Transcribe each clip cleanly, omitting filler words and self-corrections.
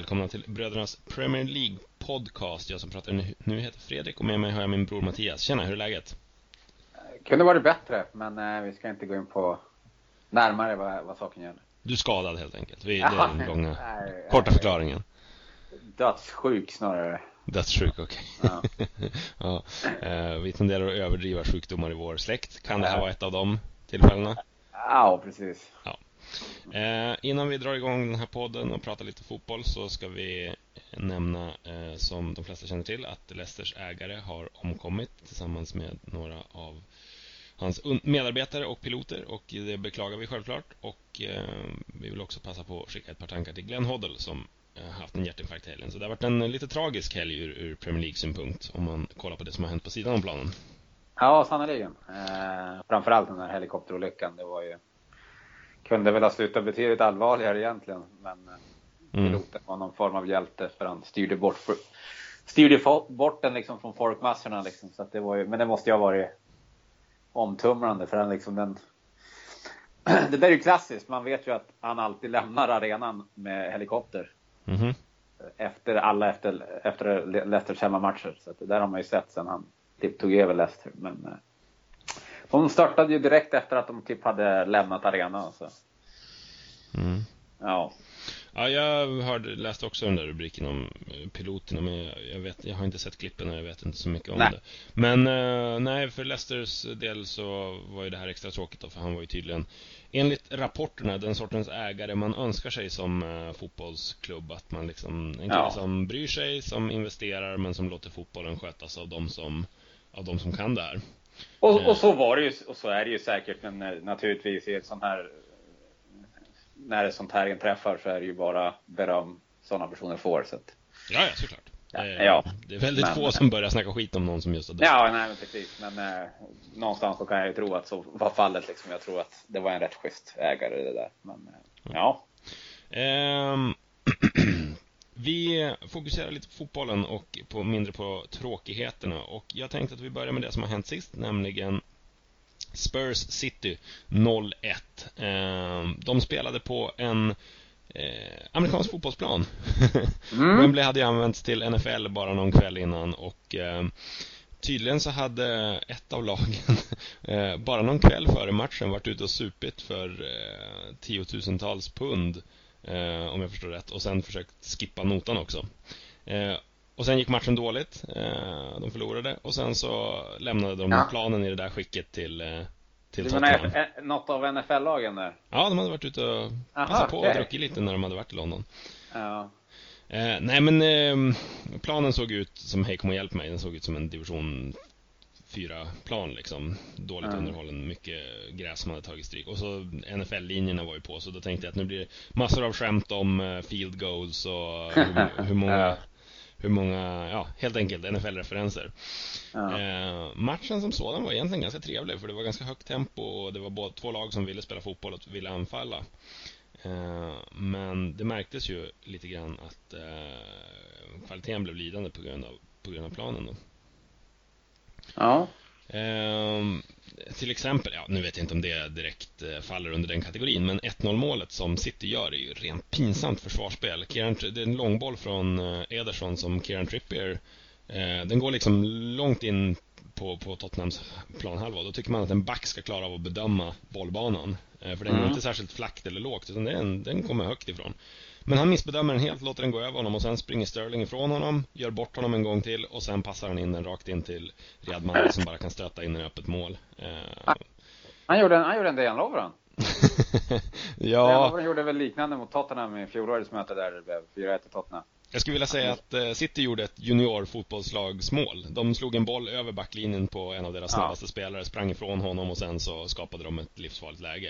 välkomna till Brödernas Premier League podcast. Jag som pratar nu heter Fredrik och med mig har jag min bror Mattias. Tjena, hur är läget? Kunde varit bättre, men vi ska inte gå in på närmare vad saken gör. Du är skadad helt enkelt. Det är den långa, korta förklaringen. Dödssjuk snarare. Dödssjuk, okej. Ja. Vi tenderar att överdriva sjukdomar i vår släkt. Kan det här vara ett av de tillfällena? Ja, precis. Ja. Innan vi drar igång den här podden och pratar lite fotboll så ska vi nämna, som de flesta känner till, att Leicesters ägare har omkommit tillsammans med några av hans medarbetare och piloter, och det beklagar vi självklart. Och vi vill också passa på att skicka ett par tankar till Glenn Hoddle som haft en hjärtinfarkt i helgen. Så det har varit en lite tragisk helg ur Premier League-synpunkt om man kollar på det som har hänt på sidan av planen. Ja, sannoliken. Framförallt den här helikopterolyckan. Det var ju, kunde väl ha slutat betydligt allvarligare egentligen, men piloten var någon form av hjälte för han styrde bort den liksom från folkmassorna liksom. Så att det var ju, men det måste ju ha varit omtumlande för han liksom det där är ju klassiskt. Man vet ju att han alltid lämnar arenan med helikopter. Efter Leicesters hemmamatcher. Så att det där har man ju sett sen han typ tog över Leicester. Men de startade ju direkt efter att de typ hade lämnat arenan. Så. Ja. Ja, jag läste också den där rubriken om piloterna, men jag har inte sett klippen och jag vet inte så mycket om det. Men nej, för Leicesters del så var ju det här extra tråkigt då, för han var ju tydligen, enligt rapporterna, den sortens ägare man önskar sig som fotbollsklubb, att man liksom, en kille som bryr sig, som investerar, men som låter fotbollen skötas av de som kan det här. Och så var det ju, och så är det ju säkert, men naturligtvis i ett sånt här, när det sånt här inträffar så är det ju bara beröm sådana personer får. Så att... Ja, såklart. Det är väldigt få som börjar snacka skit om någon som just har dött. Ja, nej, men precis. Men någonstans så kan jag ju tro att så var fallet. Liksom. Jag tror att det var en rätt schysst ägare det där. Men ja. Vi fokuserar lite på fotbollen och mindre på tråkigheterna. Och jag tänkte att vi börjar med det som har hänt sist, nämligen Spurs City 0-1. De spelade på en amerikansk fotbollsplan. Wembley hade ju använts till NFL bara någon kväll innan, och tydligen så hade ett av lagen bara någon kväll före matchen varit ute och supit för 10,000-tals pund, om jag förstår rätt, och sen försökt skippa notan också. Och sen gick matchen dåligt. De förlorade. Och sen så lämnade de planen i det där skicket till Tottenham. Något av NFL-lagen där? Ja, de hade varit ute och passat på och druckit lite när de hade varit i London. Nej, men planen såg ut som, hej kom och hjälp mig, den såg ut som en division 4-plan liksom. Dåligt underhållen, mycket gräs som hade tagit stryk. Och så NFL-linjerna var ju på, så då tänkte jag att nu blir det massor av skämt om field goals och hur många, helt enkelt NFL-referenser. Matchen som sådan var egentligen ganska trevlig, för det var ganska högt tempo och det var två lag som ville spela fotboll och ville anfalla. Men det märktes ju lite grann att kvaliteten blev lidande på grund av planen då. Ja. Till exempel, nu vet jag inte om det direkt faller under den kategorin, men 1-0-målet som City gör är ju rent pinsamt försvarsspel. Det är en långboll från Ederson som Kieran Trippier, den går liksom långt in på Tottenhams planhalva. Då tycker man att en back ska klara av att bedöma bollbanan, för den är inte särskilt flackt eller lågt, utan den kommer högt ifrån. Men han missbedömer den helt, låter den gå över honom, och sen springer Sterling ifrån honom, gör bort honom en gång till, och sen passar han in den rakt in till Riyad Mahrez som bara kan stöta in i öppet mål. Han gjorde en Dejan Lovren. Ja. Dejan Lovren gjorde väl liknande mot Tottenham i fjolårets möte där det blev 4-1 till Tottenham. Jag skulle vilja säga att City gjorde ett junior-fotbollslagsmål. De slog en boll över backlinjen på en av deras snabbaste spelare, sprang ifrån honom och sen så skapade de ett livsfarligt läge.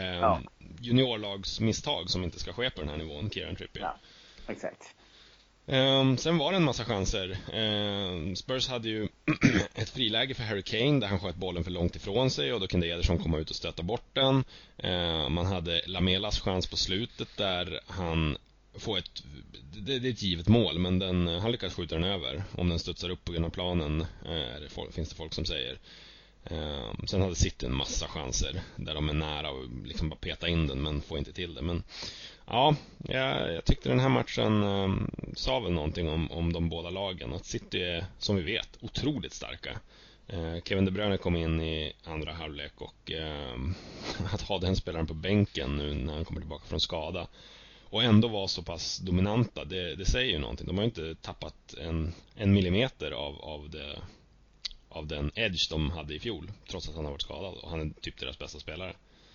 Juniorlagsmisstag som inte ska ske på den här nivån, Kieran Trippier. Ja, exakt. Sen var det en massa chanser. Spurs hade ju ett friläge för Harry Kane där han sköt bollen för långt ifrån sig, och då kunde Ederson komma ut och stöta bort den. Man hade Lamelas chans på slutet där han får det är ett givet mål, men han lyckas skjuta den över. Om den studsar upp på grund av planen, finns det folk som säger. Sen hade City en massa chanser där de är nära och liksom bara peta in den, men får inte till det. Men ja, jag tyckte den här matchen sa väl någonting om de båda lagen. Att City är, som vi vet, otroligt starka. Kevin De Bruyne kom in i andra halvlek och att ha den spelaren på bänken nu när han kommer tillbaka från skada och ändå var så pass dominanta, det säger ju någonting. De har ju inte tappat en millimeter av den edge de hade i fjol, trots att han har varit skadad, och han är typ deras bästa spelare.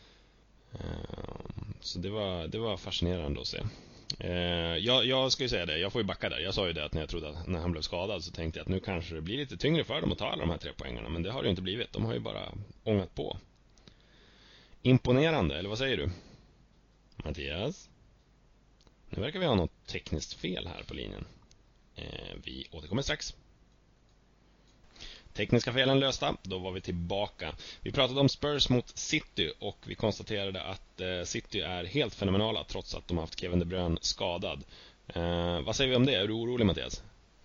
Så det var fascinerande att se. Jag ska ju säga det, jag får ju backa där. Jag sa ju det att när jag trodde att när han blev skadad så tänkte jag att nu kanske det blir lite tyngre för dem att ta alla de här 3 poängarna, men det har det ju inte blivit. De har ju bara ångat på. Imponerande, eller vad säger du, Mattias? Nu verkar vi ha något tekniskt fel här på linjen. Vi återkommer strax. Tekniska felen lösta, då var vi tillbaka. Vi pratade om Spurs mot City och vi konstaterade att City är helt fenomenala trots att de har haft Kevin De Bruyne skadad. Vad säger vi om det? Är du orolig, Mattias?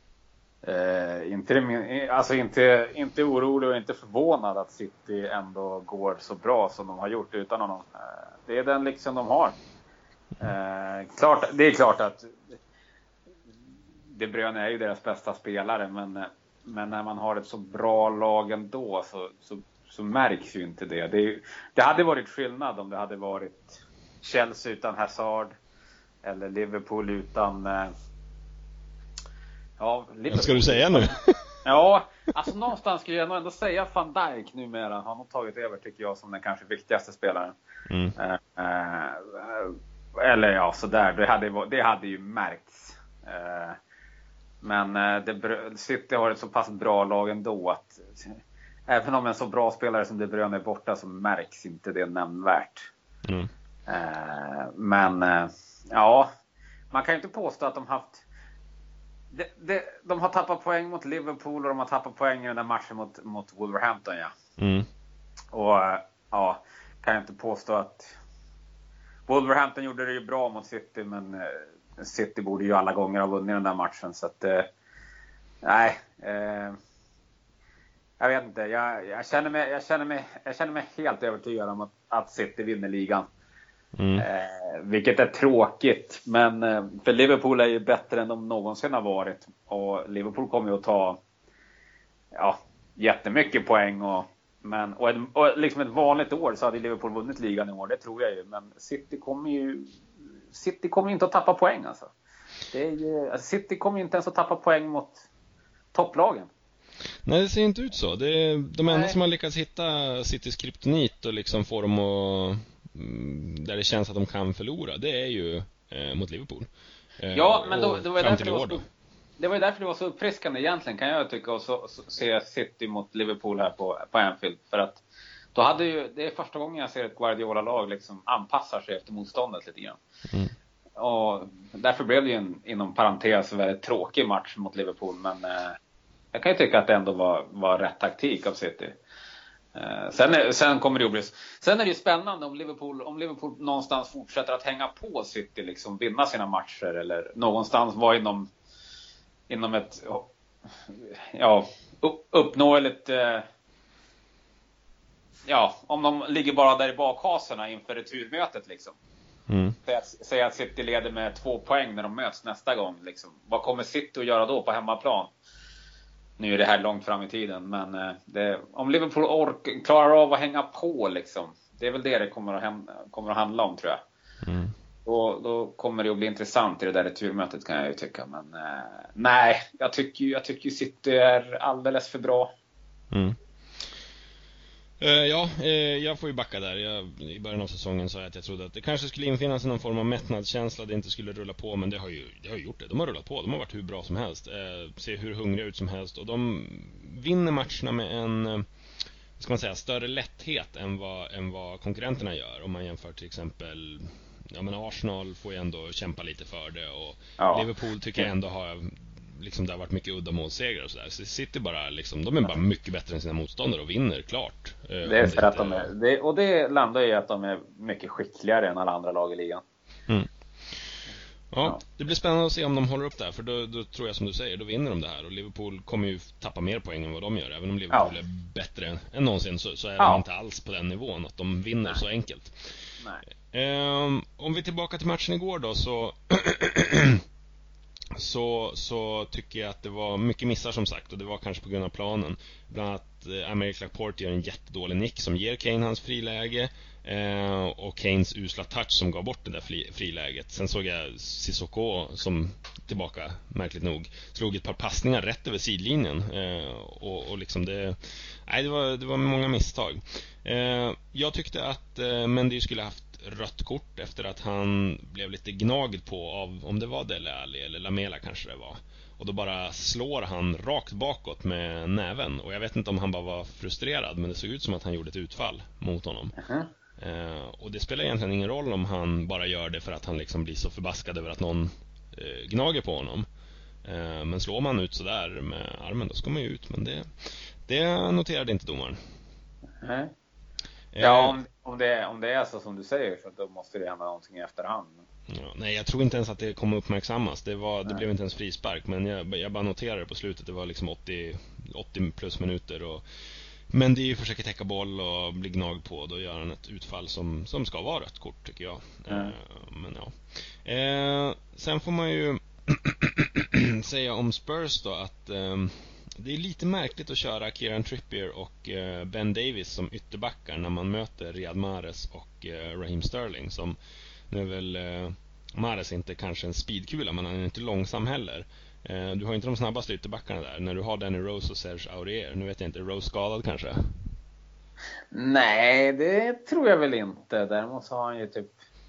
Inte orolig och inte förvånad att City ändå går så bra som de har gjort utan honom. Det är den liksom de har. Det är klart att De Bruyne är ju deras bästa spelare, men när man har ett så bra lag ändå så märks ju inte det. Det hade varit skillnad om det hade varit Chelsea utan Hazard eller Liverpool utan Liverpool. Vad ska du säga nu? Ja, alltså någonstans skulle jag nog ändå säga Van Dijk numera. Han har nog tagit över, tycker jag, som den kanske viktigaste spelaren. Eller ja, sådär. Det hade ju märkts. Men City har ett så pass bra lag ändå att även om en så bra spelare som De Bruyne är borta så märks inte det nämnvärt. Men ja, man kan ju inte påstå att de haft de har tappat poäng mot Liverpool och de har tappat poäng i den där matchen mot Wolverhampton, ja. Och ja, kan jag inte påstå att Wolverhampton gjorde det ju bra mot City, men City borde ju alla gånger ha vunnit den där matchen, så att nej, jag vet inte. Jag känner mig helt övertygad om att City vinner ligan. Vilket är tråkigt, men för Liverpool är ju bättre än de någonsin har varit, och Liverpool kommer ju att ta jättemycket poäng och liksom ett vanligt år så hade Liverpool vunnit ligan i år, det tror jag ju, men City kommer inte att tappa poäng alltså. City kommer ju inte ens att tappa poäng mot topplagen. Nej, det ser inte ut så. Det är de enda som har lyckats hitta Citys kryptonit och liksom få dem att där det känns att de kan förlora, det är ju mot Liverpool. Ja, men det var därför det var så uppfriskande egentligen, kan jag tycka, och så se City mot Liverpool här på Anfield, för att då det är första gången jag ser ett Guardiola-lag liksom anpassar sig efter motståndet lite grann. Och därför blev det ju inom parentes en väldigt tråkig match mot Liverpool, men jag kan ju tycka att det ändå var rätt taktik av City. Sen kommer det ju bli. Sen är det ju spännande om Liverpool någonstans fortsätter att hänga på City, liksom vinna sina matcher, eller någonstans vara inom ett uppnåeligt om de ligger bara där i bakhaserna inför returmötet liksom. Säg att City leder med 2 poäng när de möts nästa gång liksom. Vad kommer City att göra då på hemmaplan? Nu är det här långt fram i tiden, men om Liverpool klarar av att hänga på liksom, det är väl det kommer att handla om, tror jag. Då kommer det att bli intressant i det där returmötet, kan jag ju tycka. Men nej, jag tycker City är alldeles för bra. Jag får ju backa där. I början av säsongen sa jag att jag trodde att det kanske skulle infinna sig någon form av mättnadskänsla, det inte skulle rulla på, men det har ju gjort det. De har rullat på, de har varit hur bra som helst, ser hur hungriga ut som helst, och de vinner matcherna med en, ska man säga, större lätthet än vad konkurrenterna gör. Om man jämför till exempel, men Arsenal får ju ändå kämpa lite för det, och Liverpool tycker jag ändå har liksom, det har varit mycket uddamålssegrar och sådär. Så City bara liksom, de är bara mycket bättre än sina motståndare och vinner klart. Det är för att de är, och det landar i att de är mycket skickligare än alla andra lag i ligan. Ja, det blir spännande att se om de håller upp det här. För då tror jag som du säger, då vinner de det här. Och Liverpool kommer ju tappa mer poäng än vad de gör. Även om Liverpool är bättre än någonsin, så är de inte alls på den nivån att de vinner så enkelt. Nej. Om vi är tillbaka till matchen igår då, så tycker jag att det var mycket missar som sagt. Och det var kanske på grund av planen. Bland annat Aymeric Laporte gör en jättedålig nick som ger Kane hans friläge. Och Kanes usla touch som gav bort det där friläget. Sen såg jag Sissoko som tillbaka, märkligt nog, slog ett par passningar rätt över sidlinjen. Och liksom det var många misstag. Jag tyckte att Mendy skulle haft rött kort efter att han blev lite gnagd på av, om det var Dele Alli eller Lamela kanske det var. Och då bara slår han rakt bakåt med näven. Och jag vet inte om han bara var frustrerad, men det såg ut som att han gjorde ett utfall mot honom. Och det spelar egentligen ingen roll om han bara gör det för att han liksom blir så förbaskad över att någon gnager på honom. Men slår man ut sådär med armen, då ska man ju ut. Men det noterade inte domaren. Ja, om det är så som du säger, så då måste det hända någonting i efterhand. Ja, nej, jag tror inte ens att det kommer uppmärksammas. Det blev inte ens frispark. Men jag bara noterade på slutet. Det var liksom 80 plus minuter. Men det är ju försöker täcka boll och bli gnagd på. Då gör han ett utfall som ska vara rött kort, tycker jag. Men ja. Sen får man ju säga om Spurs då att det är lite märkligt att köra Kieran Trippier och Ben Davis som ytterbackar när man möter Riyad Mahrez och Raheem Sterling. Som nu är väl Mahrez inte kanske en speedkula, men han är inte långsam heller. Du har inte de snabbaste ytterbackarna där. När du har Danny Rose och Serge Aurier. Nu vet jag inte, är Rose skadad kanske? Nej, det tror jag väl inte. Däremot så har han ju typ...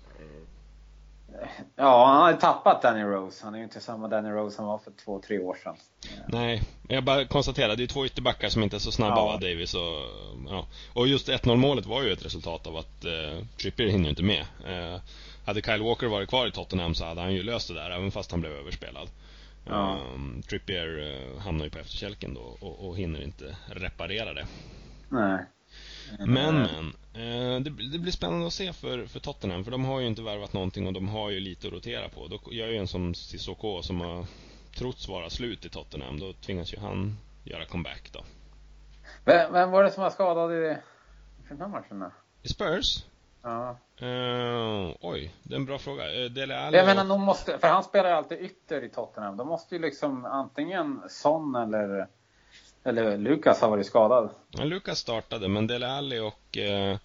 Ja, han har ju tappat Danny Rose. Han är ju inte samma Danny Rose han var för 2-3 år sedan. Nej, jag bara konstaterar, det är 2 ytterbackar som inte är så snabba, va? Davis och... Ja. Och just 1-0 målet var ju ett resultat av att Trippier hinner inte med. Hade Kyle Walker varit kvar i Tottenham så hade han ju löst det där, även fast han blev överspelad. Trippier hamnar ju på efterkälken då och hinner inte reparera det. Nej. Men det blir spännande att se för Tottenham, för de har ju inte värvat någonting och de har ju lite att rotera på. Då gör ju en som Sissoko som har trots vara slut i Tottenham, då tvingas ju han göra comeback då. Vem var det som var skadad i den här matchen då? I Spurs? Ja. Oj, det är en bra fråga. Dele Alli. Jag menar, de måste, för han spelar ju alltid ytter i Tottenham. De måste ju liksom antingen Son eller Lucas har varit skadad. Ja, Lucas startade, men Dele Alli och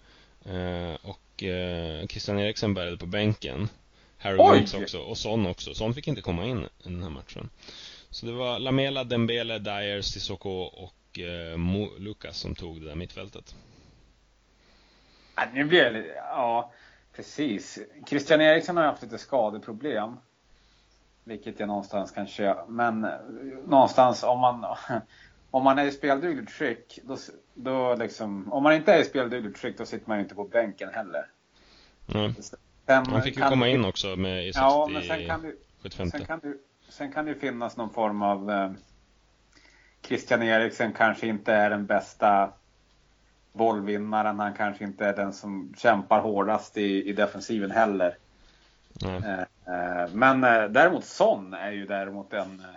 Christian Eriksen började på bänken. Harry Winks också, och Son också. Son fick inte komma in i den här matchen. Så det var Lamela, Dembele, Dyer, Sissoko och Lucas som tog det där mittfältet. Ja, nu blir det lite, ja, precis. Christian Eriksen har haft lite skadeproblem. Vilket jag någonstans kanske, men någonstans om man är i speldugligt skick, då liksom, om man inte är i speldugligt skick, då sitter man ju inte på bänken heller. Nej. Han fick ju komma in också med i 60, ja, men sen kan det ju finnas någon form av Christian Eriksen kanske inte är den bästa bollvinnaren. Han kanske inte är den som kämpar hårdast i defensiven heller. Men däremot Son är ju däremot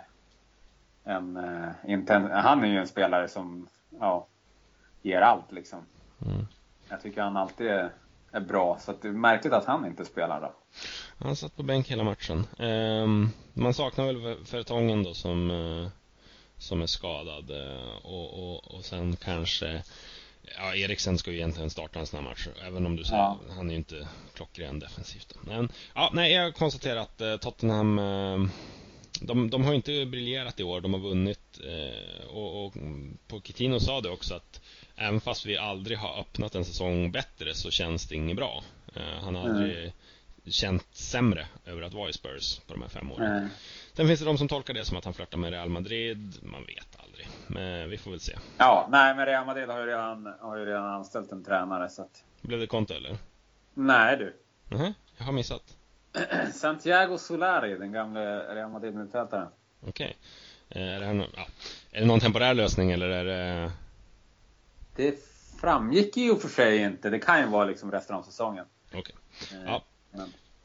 han är ju en spelare som ger allt liksom. Jag tycker han alltid är bra, så att det är märkligt att han inte spelar då. Han satt på bänk hela matchen. Man saknar väl Vertongen då som är skadad, och sen kanske Eriksen ska ju egentligen starta en sån här match, även om du säger han är ju inte klockren defensivt. Men jag konstaterar att Tottenham de har inte briljerat i år, de har vunnit, och Pochettino sa det också, att även fast vi aldrig har öppnat en säsong bättre så känns det inget bra. Han har aldrig känt sämre över att vara i Spurs på de här 5 åren. Sen finns det de som tolkar det som att han flörtar med Real Madrid. Man vet aldrig, men vi får väl se. Ja, nej, men Real Madrid har ju redan anställt en tränare, så att... Blev det Conte eller? Nej du. Jag har missat. Santiago Solari, den gamla Real Madrid-mittfältaren. Okej. Är det någon temporär lösning eller är det... Det framgick ju för sig inte. Det kan ju vara liksom resten av säsongen. Okej.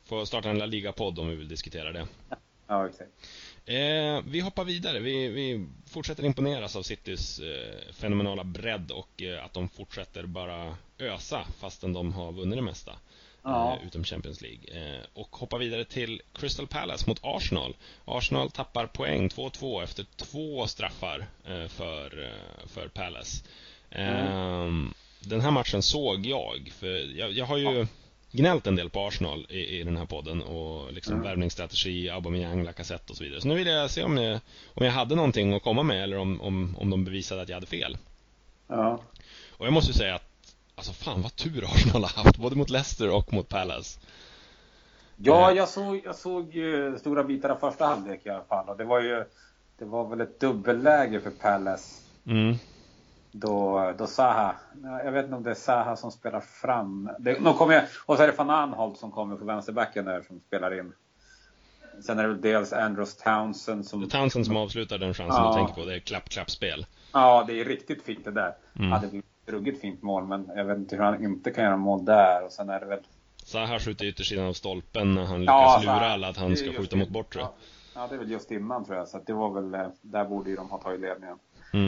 Får starta en La Liga-podd om vi vill diskutera det. Ja, exakt. Vi hoppar vidare. Vi fortsätter imponeras av Citys fenomenala bredd och att de fortsätter bara ösa fastän de har vunnit det mesta. Utom Champions League. Och hoppar vidare till Crystal Palace mot Arsenal. Arsenal tappar poäng 2-2 efter 2 straffar för Palace. Den här matchen såg jag, för jag har ju gnällt en del på Arsenal i den här podden och liksom värvningsstrategi, Aubameyang, Lacazette och så vidare. Så nu vill jag se om jag hade någonting att komma med eller om de bevisade att jag hade fel. Ja. Och jag måste ju säga att alltså fan vad tur Arsenal har haft både mot Leicester och mot Palace. Ja, jag såg ju stora bitar av första halvlek i alla fall, och det var väl ett dubbelläge för Palace. Då Zaha, jag vet inte om det är Zaha som spelar fram. Och så är det Van Aanholt som kommer på vänsterbacken där som spelar in. Sen är det väl dels Andros Townsend som avslutar den chansen du tänker på. Det är klapp-klapp-spel. Ja, det är riktigt fint det där. Hade blivit ett ruggigt fint mål, men jag vet inte hur han inte kan göra mål där. Och sen är det väl Zaha skjuter yttersidan av stolpen när han lyckas lura alla att han ska skjuta mot bortre. Ja, det är väl just innan tror jag. Så att det var väl, där borde ju de ha tagit ledningen.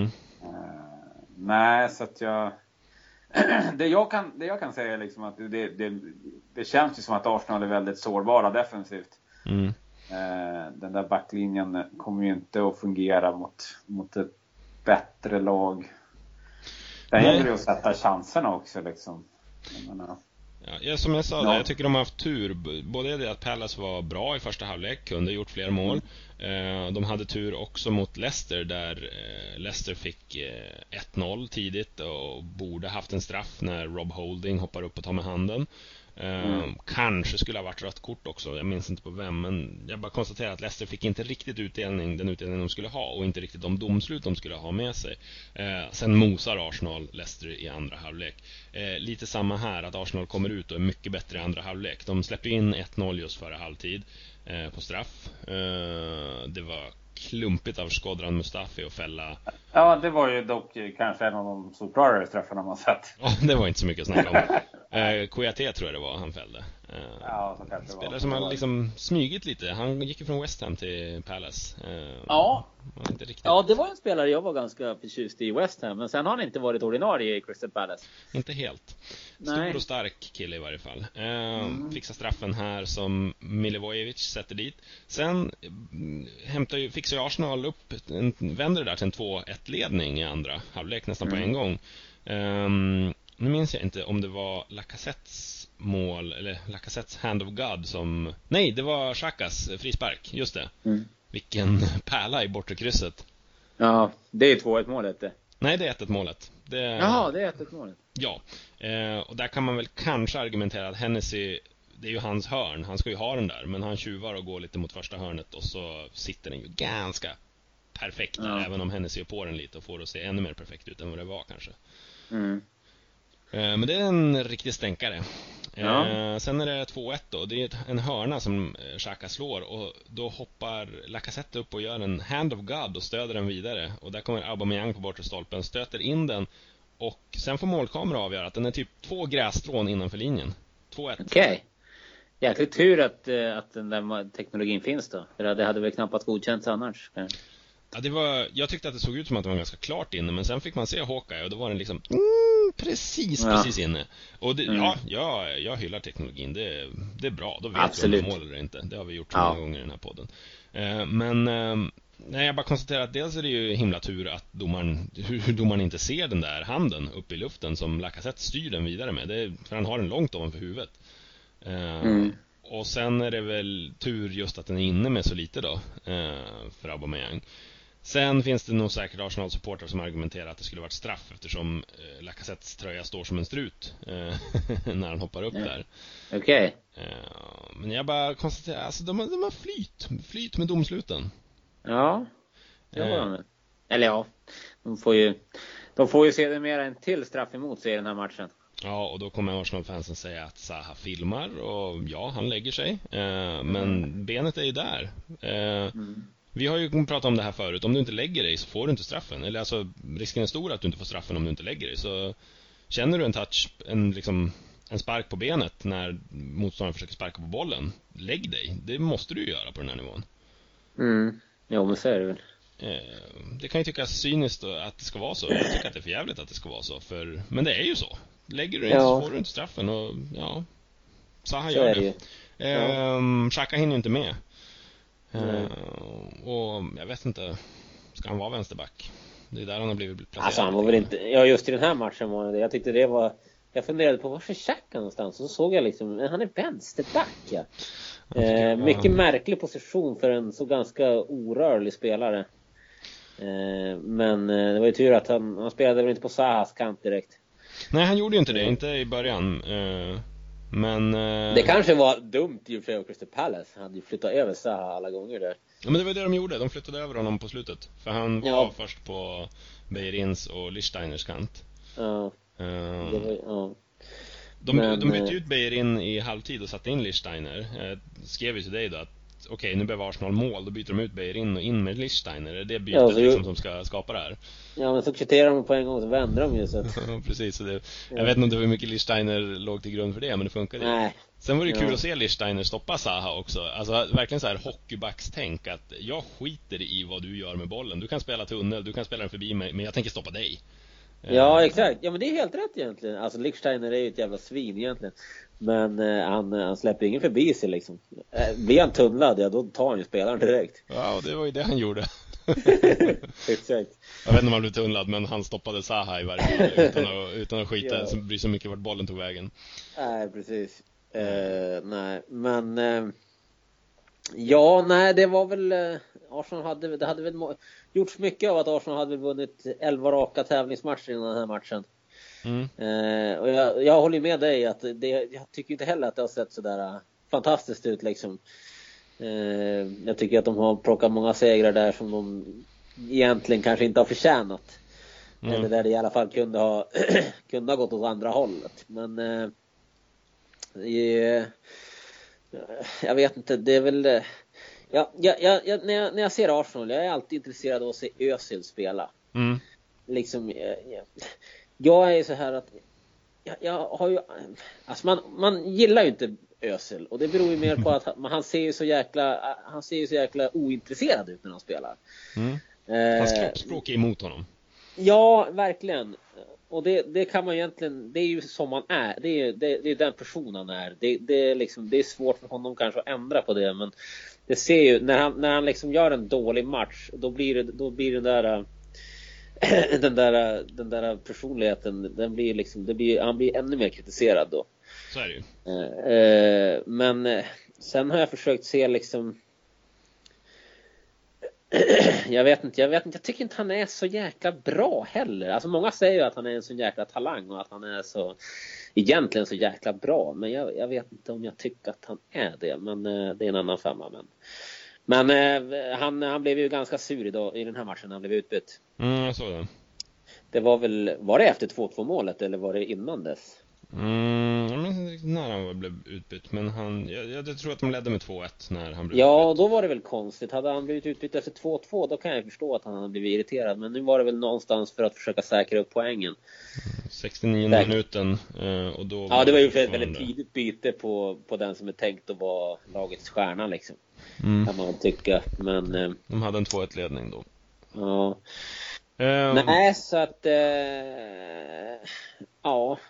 Nej, så att det jag kan säga är liksom att det känns ju som att Arsenal är väldigt sårbara defensivt. Den där backlinjen kommer ju inte att fungera mot ett bättre lag. Det gäller ju att sätta chanserna också liksom. Ja, som jag sa, jag tycker de har haft tur. Både det att Palace var bra i första halvlek, kunde gjort fler mål. De hade tur också mot Leicester, där Leicester fick 1-0 tidigt och borde haft en straff när Rob Holding hoppar upp och tar med handen. Kanske skulle ha varit rött kort också. Jag minns inte på vem, men jag bara konstaterar att Leicester fick inte riktigt den utdelning de skulle ha, och inte riktigt de domslut de skulle ha med sig. Sen mosar Arsenal Leicester i andra halvlek. Lite samma här, att Arsenal kommer ut och är mycket bättre i andra halvlek. De släpper in 1-0 just före halvtid på straff. Det var klumpigt av Shkodran Mustafi att fälla. Ja, det var ju dock kanske en av de solklarare straffarna man sett. Ja, det var inte så mycket att snacka om. Kouyaté tror jag det var han fällde. Ja, så kanske spelare som har liksom smygit lite. Han gick ju från West Ham till Palace. Inte riktigt. Ja, det var en spelare jag var ganska förtjust i West Ham, men sen har han inte varit ordinarie i Crystal Palace. Inte helt. Stor och stark kille i varje fall. Fixar straffen här som Milivojevic sätter dit. Sen fixar ju Arsenal upp, vänder det där till en 2-1-ledning i andra halvlek nästan på en gång. Nu minns jag inte om det var Lacazettes mål eller Lacazettes hand of God som... Nej, det var Xhakas frispark, just det. Vilken pärla i bortre krysset. Ja, det är 2-1 målet det. Nej, det är 1-1 målet. Jaha, det är 1-1 målet. Ja, och där kan man väl kanske argumentera att Hennessy, det är ju hans hörn. Han ska ju ha den där, men han tjuvar och går lite mot första hörnet och så sitter den ju ganska perfekt där, även om Hennessy är på den lite och får det att se ännu mer perfekt ut än vad det var kanske. Men det är en riktig stänkare. Sen är det 2-1 då. Det är en hörna som Xhaka slår, och då hoppar Lacazette upp och gör en hand of God och stöder den vidare. Och där kommer Aubameyang på bortre stolpen, stöter in den, och sen får målkamera avgöra att den är typ 2 grässtrån innanför linjen. 2-1. Okej. Jäkligt tur att den där teknologin finns då. För det hade väl knappast godkänts annars. Ja, jag tyckte att det såg ut som att det var ganska klart inne, men sen fick man se Hawkeye och då var den liksom precis inne. Och jag hyllar teknologin. Det är bra. Då vet vi om det mål eller inte. Det har vi gjort så många gånger i den här podden. Jag bara konstaterar att dels är det ju himla tur att domaren inte ser den där handen uppe i luften som Lacazette styr den vidare med. För han har den långt ovanför huvudet. Och sen är det väl tur just att den är inne med så lite då, för Aubameyang. Sen finns det nog säkert Arsenal-supportrar som argumenterar att det skulle varit straff, eftersom Lacazettes tröja står som en strut när han hoppar upp där. Okej. Men jag bara konstaterar, alltså de har flyt med domsluten. Ja, det var de. Eller ja, de får ju se det mer en till straff emot sig i den här matchen. Ja, och då kommer Arsenal-fansen säga att Zaha filmar, och ja, han lägger sig. Men benet är ju där. Vi har ju pratat om det här förut. Om du inte lägger dig så får du inte straffen. Eller alltså, risken är stor att du inte får straffen om du inte lägger dig. Så känner du en touch, en spark på benet när motståndaren försöker sparka på bollen. Lägg dig, det måste du göra på den här nivån. Ja, men så är det väl. Det kan ju tyckas cyniskt att det ska vara så. Jag tycker att det är för jävligt att det ska vara så, men det är ju så. Lägger du inte så får du inte straffen. Och ja, Zaha gör det. Xhaka hinner ju inte med. Och jag vet inte, ska han vara vänsterback? Det är där han har blivit placerad. Alltså han var väl inte, ja just i den här matchen var det. Jag tyckte det var, jag funderade på var är Xhaka någonstans, och så såg jag liksom, han är vänsterback, ja. Mycket märklig position för en så ganska orörlig spelare. Men det var ju tur att han spelade väl inte på Zahas kant direkt. Nej, han gjorde ju inte det, inte i början. Men det kanske var dumt i och för sig av Crystal Palace. Han hade ju flyttat över Zaha alla gånger där. Ja, men det var det de gjorde. De flyttade över honom på slutet. För han var först på Bejerins och Lichtsteiners kant. Ja. Det var, de bytte ut Bejerin i halvtid och satte in Lichtsteiner. Skrev ju till dig då att okej, nu behöver Arsenal mål. Då byter de ut Bejerin och in med Lichtsteiner. Är det bytet liksom som ska skapa det här? Ja, men så kvitterar de på en gång, så vänder de ju så att... Precis, så jag vet inte hur mycket Lichtsteiner låg till grund för det, men det funkade. Nej. Sen var det kul att se Lichtsteiner stoppa Zaha också. Alltså verkligen så här hockeybacks-tänk, att jag skiter i vad du gör med bollen. Du kan spela tunnel, du kan spela den förbi mig, men jag tänker stoppa dig. Ja, exakt. Ja, men det är helt rätt egentligen. Alltså Lichtsteiner är ju ett jävla svin egentligen. Men han släpper ingen förbi sig liksom. Blir han tunnlad, ja då tar han ju spelaren direkt. Ja, och det var ju det han gjorde. Exakt. Jag vet inte om han blev tunnlad, men han stoppade Zaha i varje fall utan att skita så bry så mycket vart bollen tog vägen. Nej, precis. Nej, men ja, nej, det var väl Arsenal det hade väl gjorts mycket av att Arsenal hade vunnit 11 raka tävlingsmatcher i den här matchen. Och jag håller med dig att jag tycker inte heller att det har sett så där fantastiskt ut liksom. Jag tycker att de har plockat många segrar där som de egentligen kanske inte har förtjänat. Eller där det i alla fall kunde ha gått åt andra hållet. Men jag vet inte, det är väl när jag ser Arsenal, jag är alltid intresserad av att se Özil spela. Liksom jag är så här att jag har ju, alltså man gillar ju inte Özil, och det beror ju mer på att han ser ju så jäkla ointresserad ut när han spelar. Hans kroppsspråk är emot honom. Ja, verkligen. Och det kan man egentligen, det är ju som man är. Det är den personen han är. Det är liksom, det är svårt för honom kanske att ändra på det, men det ser ju när han liksom gör en dålig match, då blir den där personligheten, den blir liksom, han blir ännu mer kritiserad då. Så är det ju. Men sen har jag försökt se liksom jag vet inte, jag tycker inte han är så jäkla bra heller. Alltså många säger ju att han är en så jäkla talang och att han är så egentligen så jäkla bra, men jag vet inte om jag tycker att han är det, men det är en annan femma. Men han blev ju ganska sur idag i den här matchen när han blev utbytt. Jag såg det. Det var det efter 2-2 målet eller var det innan dess? Jag minns inte riktigt när han blev utbytt, men jag tror att de ledde med 2-1 när han blev utbytt. Utbytt. Då var det väl konstigt. Hade han blivit utbytt efter 2-2, då kan jag förstå att han hade blivit irriterad. Men nu var det väl någonstans för att försöka säkra upp poängen. 69 minuten och då ja, det var ju ett väldigt tidigt byte på den som är tänkt att vara lagets stjärna liksom. Kan man tycka, men de hade en 2-1-ledning då. Ja. Nej, så att ja.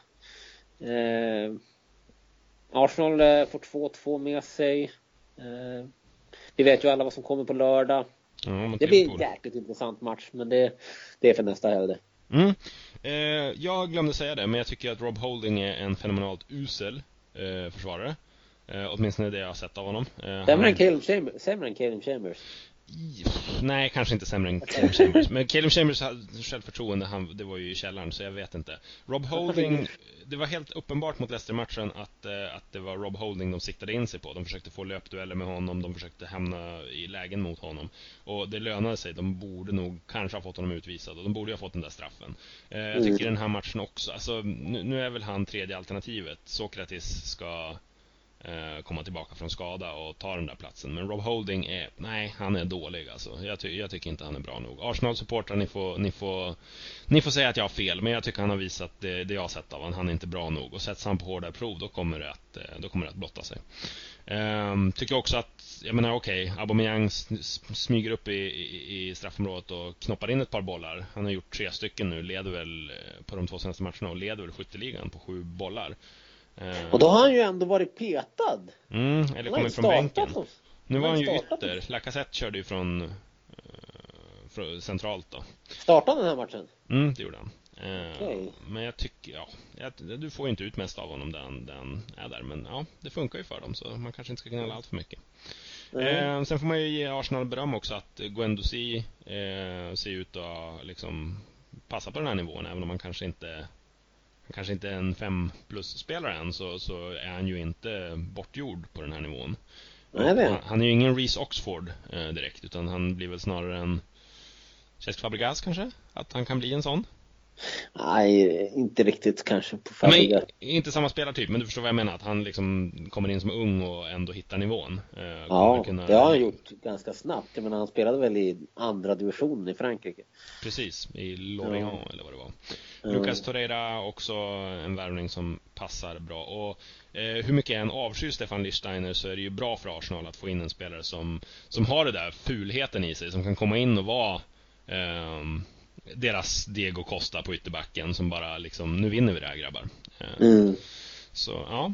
Arsenal får 2-2 med sig. Vi vet ju alla vad som kommer på lördag. Det blir en jäkligt intressant match, men det är för nästa helg. Jag glömde säga det, men jag tycker att Rob Holding är en fenomenalt usel försvarare. Åtminstone det jag har sett av honom. Sämre än Caleb Chambers. Nej, kanske inte sämre än Caleb Chambers. Men Caleb Chambers självförtroende, det var ju i källaren, så jag vet inte. Rob Holding, det var helt uppenbart mot Leicester-matchen att det var Rob Holding de siktade in sig på. De försökte få löpdueller med honom, de försökte hamna i lägen mot honom. Och det lönade sig, de borde nog kanske ha fått honom utvisad, och de borde ha fått den där straffen. Jag tycker den här matchen också, alltså nu är väl han tredje alternativet. Sokratis ska komma tillbaka från skada och ta den där platsen. Men Rob Holding han är dålig alltså. Jag tycker inte han är bra nog. Arsenal-supportrar, ni får säga att jag har fel, men jag tycker han har visat det jag har sett av han är inte bra nog. Och sätts han på hårda prov, då kommer det att blotta sig. Tycker också att, jag menar Aubameyang smyger upp i straffområdet och knoppar in ett par bollar. Han har gjort 3 stycken nu, leder väl på de 2 senaste matcherna och leder väl skytteligan på 7 bollar. Och då har han ju ändå varit petad. Eller kommit från bänken. Nu var han ju ytter. Lacazette körde ju från centralt då. Startade den här matchen? Det gjorde han. Okay. Men jag tycker, du får ju inte ut mest av honom den är där. Men ja, det funkar ju för dem, så man kanske inte ska gnälla allt för mycket. Sen får man ju ge Arsenal beröm också att Guendouzi ser ut att liksom passa på den här nivån, även om man kanske inte är en 5+-spelare än, så är han ju inte bortgjord på den här nivån. Han är ju ingen Reece Oxford direkt, utan han blir väl snarare en Cesc Fabregas kanske, att han kan bli en sån. Nej, inte riktigt kanske på Fabregas. Men inte samma spelartyp, men du förstår vad jag menar, att han liksom kommer in som ung och ändå hittar nivån. Det har han gjort ganska snabbt. Jag menar, han spelade väl i andra divisionen i Frankrike. Precis, i Lorient eller vad det var. Lucas Torreira, också en värvning som passar bra. Och hur mycket en avskyr Stefan Lichtsteiner, så är det ju bra för Arsenal att få in en spelare som har det där fulheten i sig, som kan komma in och vara deras Diego Costa på ytterbacken, som bara liksom, nu vinner vi det här, grabbar. Så ja,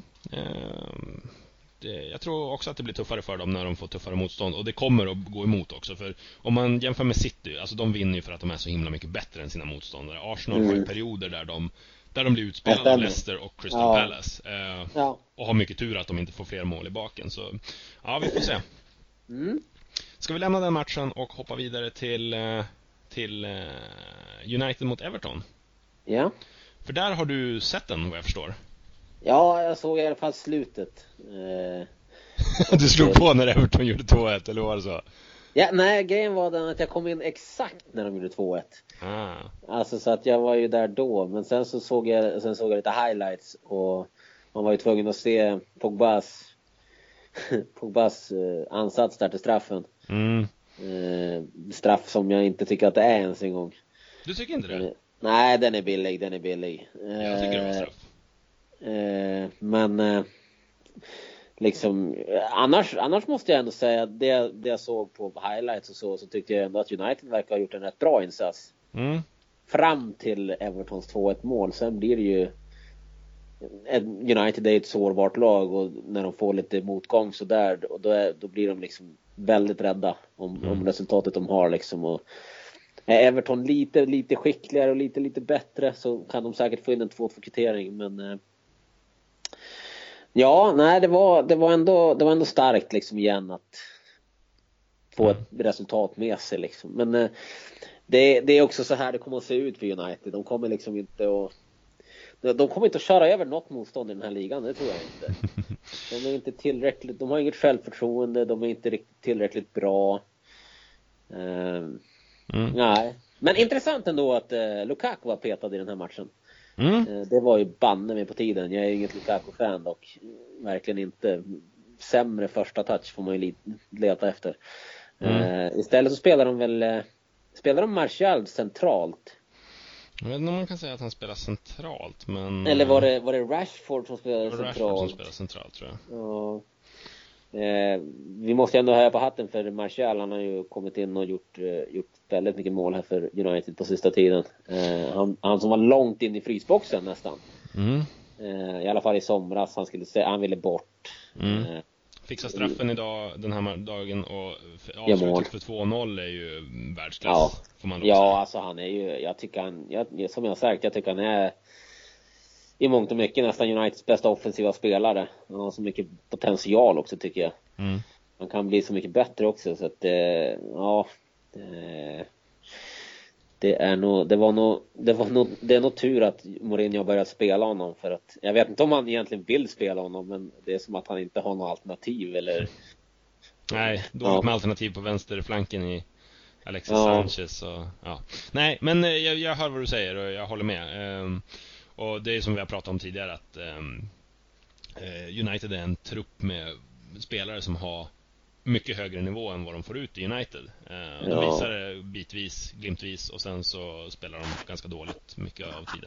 jag tror också att det blir tuffare för dem när de får tuffare motstånd, och det kommer att gå emot också, för om man jämför med City, alltså de vinner ju för att de är så himla mycket bättre än sina motståndare. Arsenal har ju perioder där de blir utspelade av Leicester och Crystal Palace, och har mycket tur att de inte får fler mål i baken. Så ja, vi får se. Ska vi lämna den matchen och hoppa vidare till United mot Everton? Ja. För där har du sett den, vad jag förstår. Ja, jag såg i alla fall slutet. Du slog på när Everton gjorde 2-1, eller var det så? Ja, nej, grejen var den att jag kom in exakt när de gjorde 2-1. Alltså, så att jag var ju där då. Men sen såg jag lite highlights, och man var ju tvungen att se Pogbas ansats där till straffen. Straff som jag inte tycker att det är ens en gång. Du tycker inte det? Nej, den är billig. Jag tycker det var straff. Men liksom annars måste jag ändå säga det jag såg på highlights och så tyckte jag ändå att United verkar ha gjort en rätt bra insats. Fram till Evertons 2-1 mål. Sen blir det ju United är ett sårbart lag, och när de får lite motgång så där, och då blir de liksom väldigt rädda om resultatet de har liksom. Och är Everton lite skickligare och lite bättre, så kan de säkert få in en 2-2 kvittering, men ja, nej, det var ändå starkt liksom igen att få ett resultat med sig liksom. Men det är också så här det kommer att se ut för United. De kommer liksom inte att köra över något motstånd i den här ligan, det tror jag inte. De är inte tillräckligt, de har inget självförtroende, de är inte riktigt tillräckligt bra. Nej. Men intressant ändå att Lukaku var petad i den här matchen. Det var ju banne mig på tiden. Jag är inget Lukaku-fan, och verkligen inte. Sämre första touch får man ju leta efter. Istället så spelar de Martial centralt. Jag vet inte om man kan säga att han spelar centralt, men... Eller var det Rashford som spelade centralt? Rashford som spelar centralt, tror jag. Ja. Vi måste ju ändå höja på hatten för Martial. Han har ju kommit in och gjort väldigt mycket mål här för United på sista tiden. Han som var långt in i frysboxen nästan. I alla fall i somras. Han ville bort. Fixa straffen idag, den här dagen, och avslutet för 2-0 är ju världsklass. Får man säga. Alltså han är ju, som jag har sagt, jag tycker han är i mångt och mycket nästan Uniteds bästa offensiva spelare. Han har så mycket potential också, tycker jag. Han kan bli så mycket bättre också, så att det är nog tur att Mourinho har börjat spela honom, för att jag vet inte om han egentligen vill spela honom, men det är som att han inte har något alternativ eller. Nej, dåligt med alternativ på vänsterflanken i Alexis Sanchez och, Nej, men jag hör vad du säger och jag håller med. Och det är som vi har pratat om tidigare, att United är en trupp med spelare som har mycket högre nivå än vad de får ut i United. De visar det bitvis, glimtvis, och sen så spelar de ganska dåligt mycket av tiden.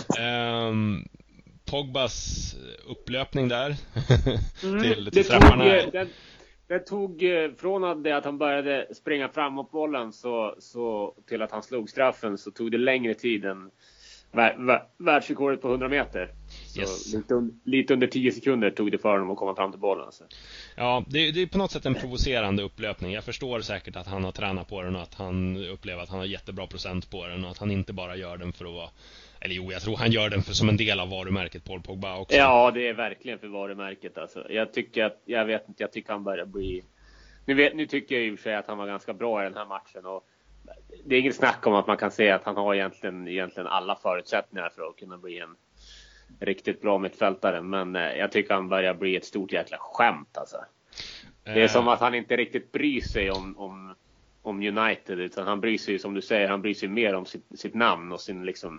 Pogbas upplöpning där till straffarna. Det tog från att han började springa framåt bollen så till att han slog straffen, så tog det längre tid än världsrekordet på 100 meter. Så yes. lite under 10 sekunder tog det för honom att komma fram till bollen. Så. Ja, det är på något sätt en provocerande upplöpning. Jag förstår säkert att han har tränat på den och att han upplever att han har jättebra procent på den och att han inte bara gör den för att vara... Eller jo, jag tror han gör den som en del av varumärket Paul Pogba också. Ja, det är verkligen för varumärket alltså. Jag tycker han börjar bli... Nu tycker jag i och för sig att han var ganska bra i den här matchen, och det är inget snack om att man kan säga att han har egentligen alla förutsättningar för att kunna bli en riktigt bra mittfältare, men jag tycker han börjar bli ett stort jäkla skämt alltså. Det är som att han inte riktigt bryr sig om United, utan han bryr sig, som du säger, han bryr sig mer om sitt namn och sin liksom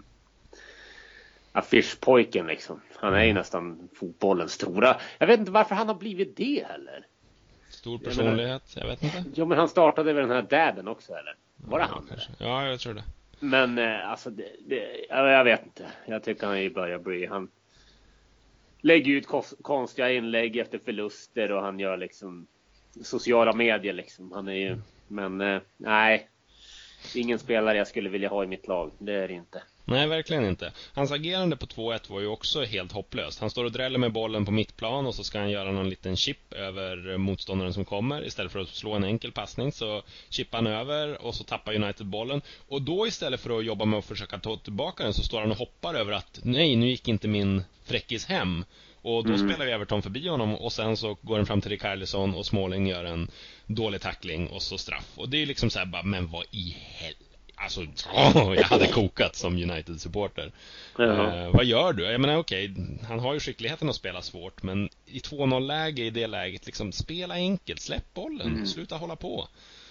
affischpojken liksom. Han är ju nästan fotbollens stora. Jag vet inte varför han har blivit det heller. Stor personlighet, jag vet inte. Ja, men han startade väl den här dadden också, eller? Var det han? Kanske. Ja, jag tror det. Men alltså, jag vet inte. Jag tycker han börjar bli... Han lägger ut konstiga inlägg efter förluster och han gör liksom sociala medier liksom. Han är ju... Men nej, ingen spelare jag skulle vilja ha i mitt lag. Det är det inte. Nej, verkligen inte. Hans agerande på 2-1 var ju också helt hopplöst. Han står och dräller med bollen på mittplan och så ska han göra någon liten chip över motståndaren som kommer. Istället för att slå en enkel passning så chippar han över och så tappar United bollen. Och då istället för att jobba med att försöka ta tillbaka den så står han och hoppar över att nej, nu gick inte min fräckis hem. Och då spelar vi Everton förbi honom och sen så går den fram till Richarlison och Smalling gör en dålig tackling och så straff. Och det är liksom så här bara, men vad i helvete? Alltså, jag hade kokat som United-supporter. Vad gör du? Jag menar okej, han har ju skickligheten att spela svårt, men i 2-0-läge i det läget liksom, spela enkelt, släpp bollen, sluta hålla på.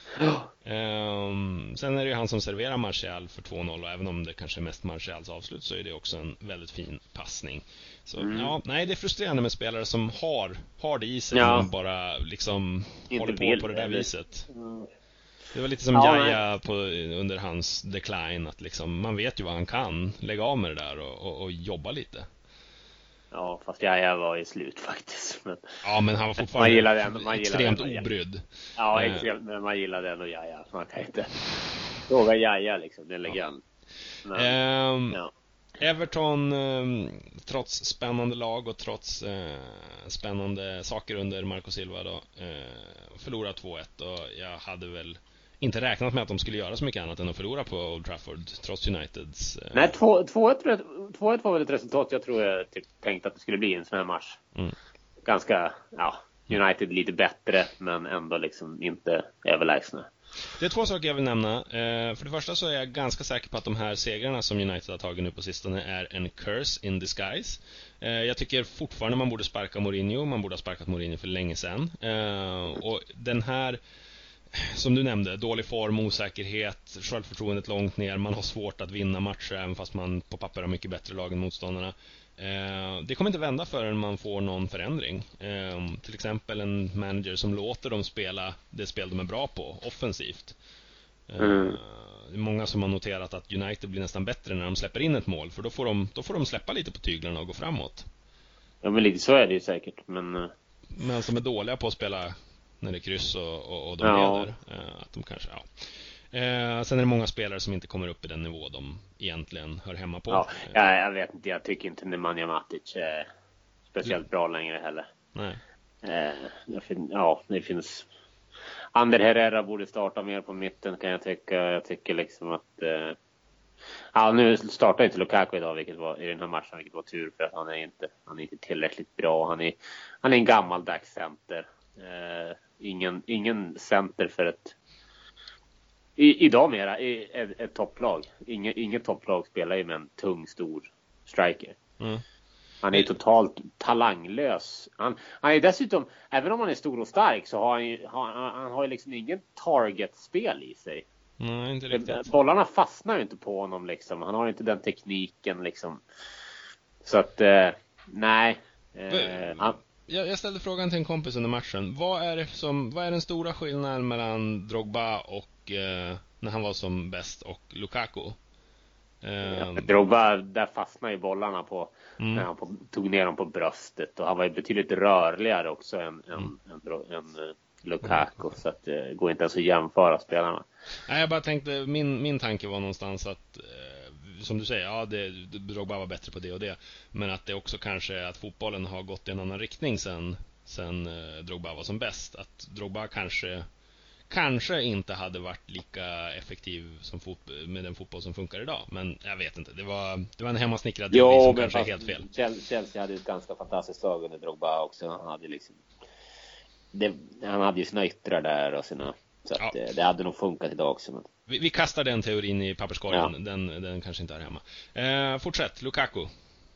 Sen är det ju han som serverar Martial för 2-0, och även om det kanske är mest Martials avslut så är det också en väldigt fin passning. Så ja, nej, det är frustrerande med spelare som har det i sig, som bara liksom håller på det där viset. Det var lite som Jaja under hans decline, att liksom, man vet ju vad han kan, lägga av med det där och jobba lite. Ja, fast Jaja var i slut faktiskt. Men... Ja, men han var fortfarande man extremt obrydd. Ja, extremt, men man gillade ändå Jaja. Man kan inte fråga Jaja liksom, det är legend. Ja. Everton, trots spännande lag och trots spännande saker under Marco Silva då, förlorar 2-1, och jag hade väl inte räknat med att de skulle göra så mycket annat än att förlora på Old Trafford trots Uniteds... Nej, 2-1 var väl ett resultat jag tror jag tänkte att det skulle bli en sån här match. Ganska, United lite bättre, men ändå liksom inte överlägsna. Det är två saker jag vill nämna. För det första så är jag ganska säker på att de här segrarna som United har tagit nu på sistone är en curse in disguise. Jag tycker fortfarande man borde sparka Mourinho. Man borde ha sparkat Mourinho för länge sedan. Och den här, som du nämnde, dålig form, osäkerhet, självförtroendet långt ner, man har svårt att vinna matcher även fast man på papper har mycket bättre lag än motståndarna. Det kommer inte vända förrän man får någon förändring. Till exempel en manager som låter dem spela det spel de är bra på, offensivt. Det är många som har noterat att United blir nästan bättre när de släpper in ett mål, för då får de släppa lite på tyglarna och gå framåt. Ja, men lite så är det ju säkert, men som är dåliga på att spela när det är kryss och de leder. Att de kanske, sen är det många spelare som inte kommer upp i den nivå de egentligen hör hemma på. Ja, jag vet inte, jag tycker inte Nemanja Matic är speciellt bra längre heller. Nej. Det finns... Ander Herrera borde starta mer på mitten, kan jag tycka. Jag tycker liksom att... nu startar inte Lukaku idag, vilket var i den här matchen, vilket var tur, för att han är inte tillräckligt bra. Han är en gammaldags center. Ingen center för ett... Idag mera ett topplag. Inget topplag spelar ju med en tung, stor striker. Han är totalt talanglös. Han är dessutom, även om han är stor och stark, så han har ju liksom ingen target-spel i sig. Nej, inte riktigt. Bollarna fastnar ju inte på honom liksom. Han har inte den tekniken liksom. Så att, nej. Jag ställde frågan till en kompis under matchen. Vad är den stora skillnaden mellan Drogba och när han var som bäst och Lukaku? Drogba, där fastnade ju bollarna på när han tog ner dem på bröstet, och han var ju betydligt rörligare också än Lukaku, så att det går inte ens att jämföra spelarna. Nej, jag bara tänkte, min tanke var någonstans att som du säger, ja, Drogba var bättre på det och det, men att det också kanske att fotbollen har gått i en annan riktning sen Drogba var som bäst, att Drogba kanske inte hade varit lika effektiv som med den fotboll som funkar idag, men jag vet inte, det var en hemmasnickrad teori som kanske är helt fel. Chelsea hade ett ganska fantastiskt lag under Drogba också. Han hade ju sina yttrar där och sina, så att det hade nog funkat idag också, men vi kastar den teorin i papperskorgen. Den kanske inte är hemma. Fortsätt, Lukaku.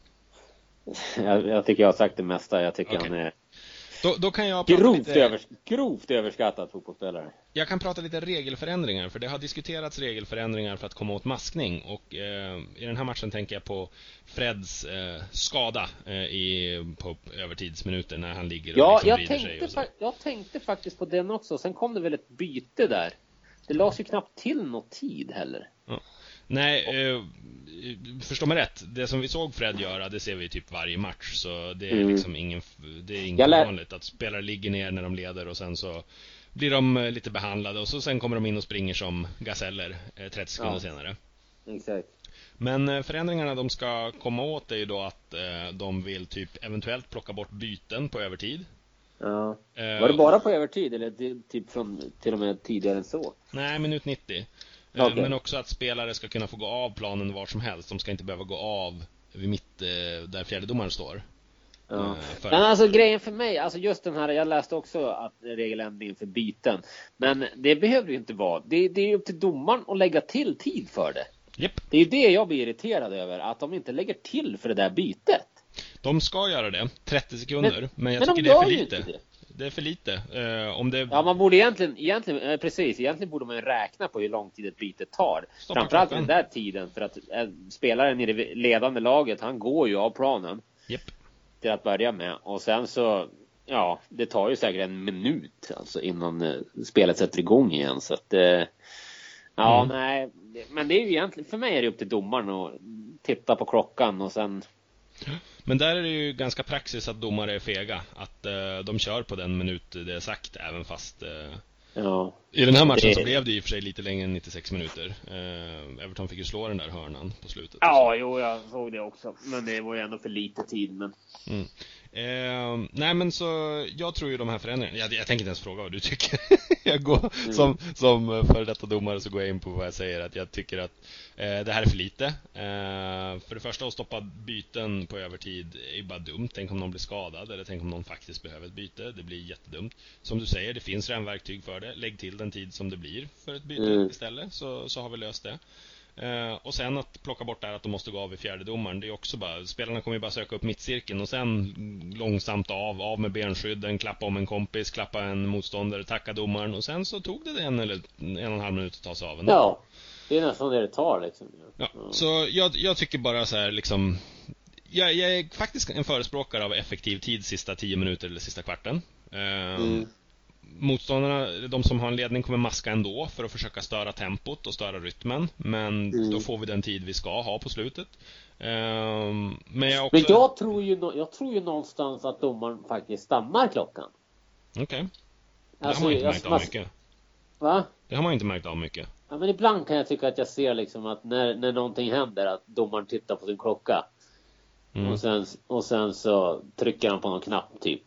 Jag tycker jag har sagt det mesta. Jag tycker han är då kan jag grovt överskattad fotbollsspelare. Jag kan prata lite regelförändringar, för det har diskuterats regelförändringar för att komma åt maskning, och i den här matchen tänker jag på Freds skada på övertidsminuter när han ligger och vrider sig. Jag tänkte faktiskt på den också. Sen kom det väl ett byte där. Det lades ju knappt till något tid heller. Ja. Nej, förstå mig rätt. Det som vi såg Fred göra, det ser vi typ varje match. Så det är liksom inget vanligt att spelare ligger ner när de leder, och sen så blir de lite behandlade, och sen kommer de in och springer som gaseller 30 sekunder senare. Exakt. Men förändringarna de ska komma åt är ju då att de vill typ eventuellt plocka bort byten på övertid. Ja. Var det bara på övertid eller typ från till och med tidigare än så? Nej, minut 90. Okay. Men också att spelare ska kunna få gå av planen var som helst. De ska inte behöva gå av vid mitt där fjärdedomaren står. Ja. Men alltså grejen för mig, alltså just den här, jag läste också att regeländringen för byten, men det behöver ju inte vara. Det är upp till domaren att lägga till tid för det. Yep. Det är ju det jag blir irriterad över, att de inte lägger till för det där bytet. De ska göra det, 30 sekunder, men jag tycker det är för lite. Det är för lite. Ja, man borde egentligen precis, egentligen borde man räkna på hur lång tid ett byte tar. Framförallt den där tiden, för att spelaren i det ledande laget, han går ju av planen. Yep. Till att börja med, och sen så det tar ju säkert en minut alltså innan spelet sätter igång igen, så att nej, men det är ju egentligen, för mig är det upp till domaren att titta på klockan och sen. Men där är det ju ganska praxis att domare är fega, att de kör på den minut det är sagt, även fast i den här matchen så blev det i och för sig lite längre än 96 minuter. Everton fick ju slå den där hörnan på slutet. Ja, jo, jag såg det också, men det var ju ändå för lite tid, men nej, men så jag tror ju de här förändringarna, jag tänker inte ens fråga vad du tycker. Jag går som före detta domare, så går jag in på vad jag säger, att jag tycker att det här är för lite. För det första, att stoppa byten på övertid är bara dumt. Tänk om någon blir skadad, eller tänk om någon faktiskt behöver ett byte. Det blir jättedumt. Som du säger, det finns redan verktyg för det. Lägg till den tid som det blir för ett byte istället, så har vi löst det. Och sen att plocka bort där att de måste gå av i fjärdedomaren, det är också bara, spelarna kommer ju bara söka upp mittcirkeln och sen långsamt av med benskydden, klappa om en kompis, klappa en motståndare, tacka domaren, och sen så tog det 1 eller 1,5 minut att ta sig av en. Ja, det är nästan det tar liksom. Ja, så jag tycker bara så här liksom, jag är faktiskt en förespråkare av effektiv tid sista 10 minuter eller sista kvarten. Motståndarna, de som har en ledning, kommer maska ändå för att försöka störa tempot och störa rytmen, men då får vi den tid vi ska ha på slutet. Men jag tror ju någonstans att domaren faktiskt stannar klockan. Okej. Det har man inte märkt av mycket. Va? Det har man inte märkt av mycket. Ja, men ibland kan jag tycka att jag ser liksom att när någonting händer, att domaren tittar på sin klocka. Och sen så trycker han på någon knapp typ.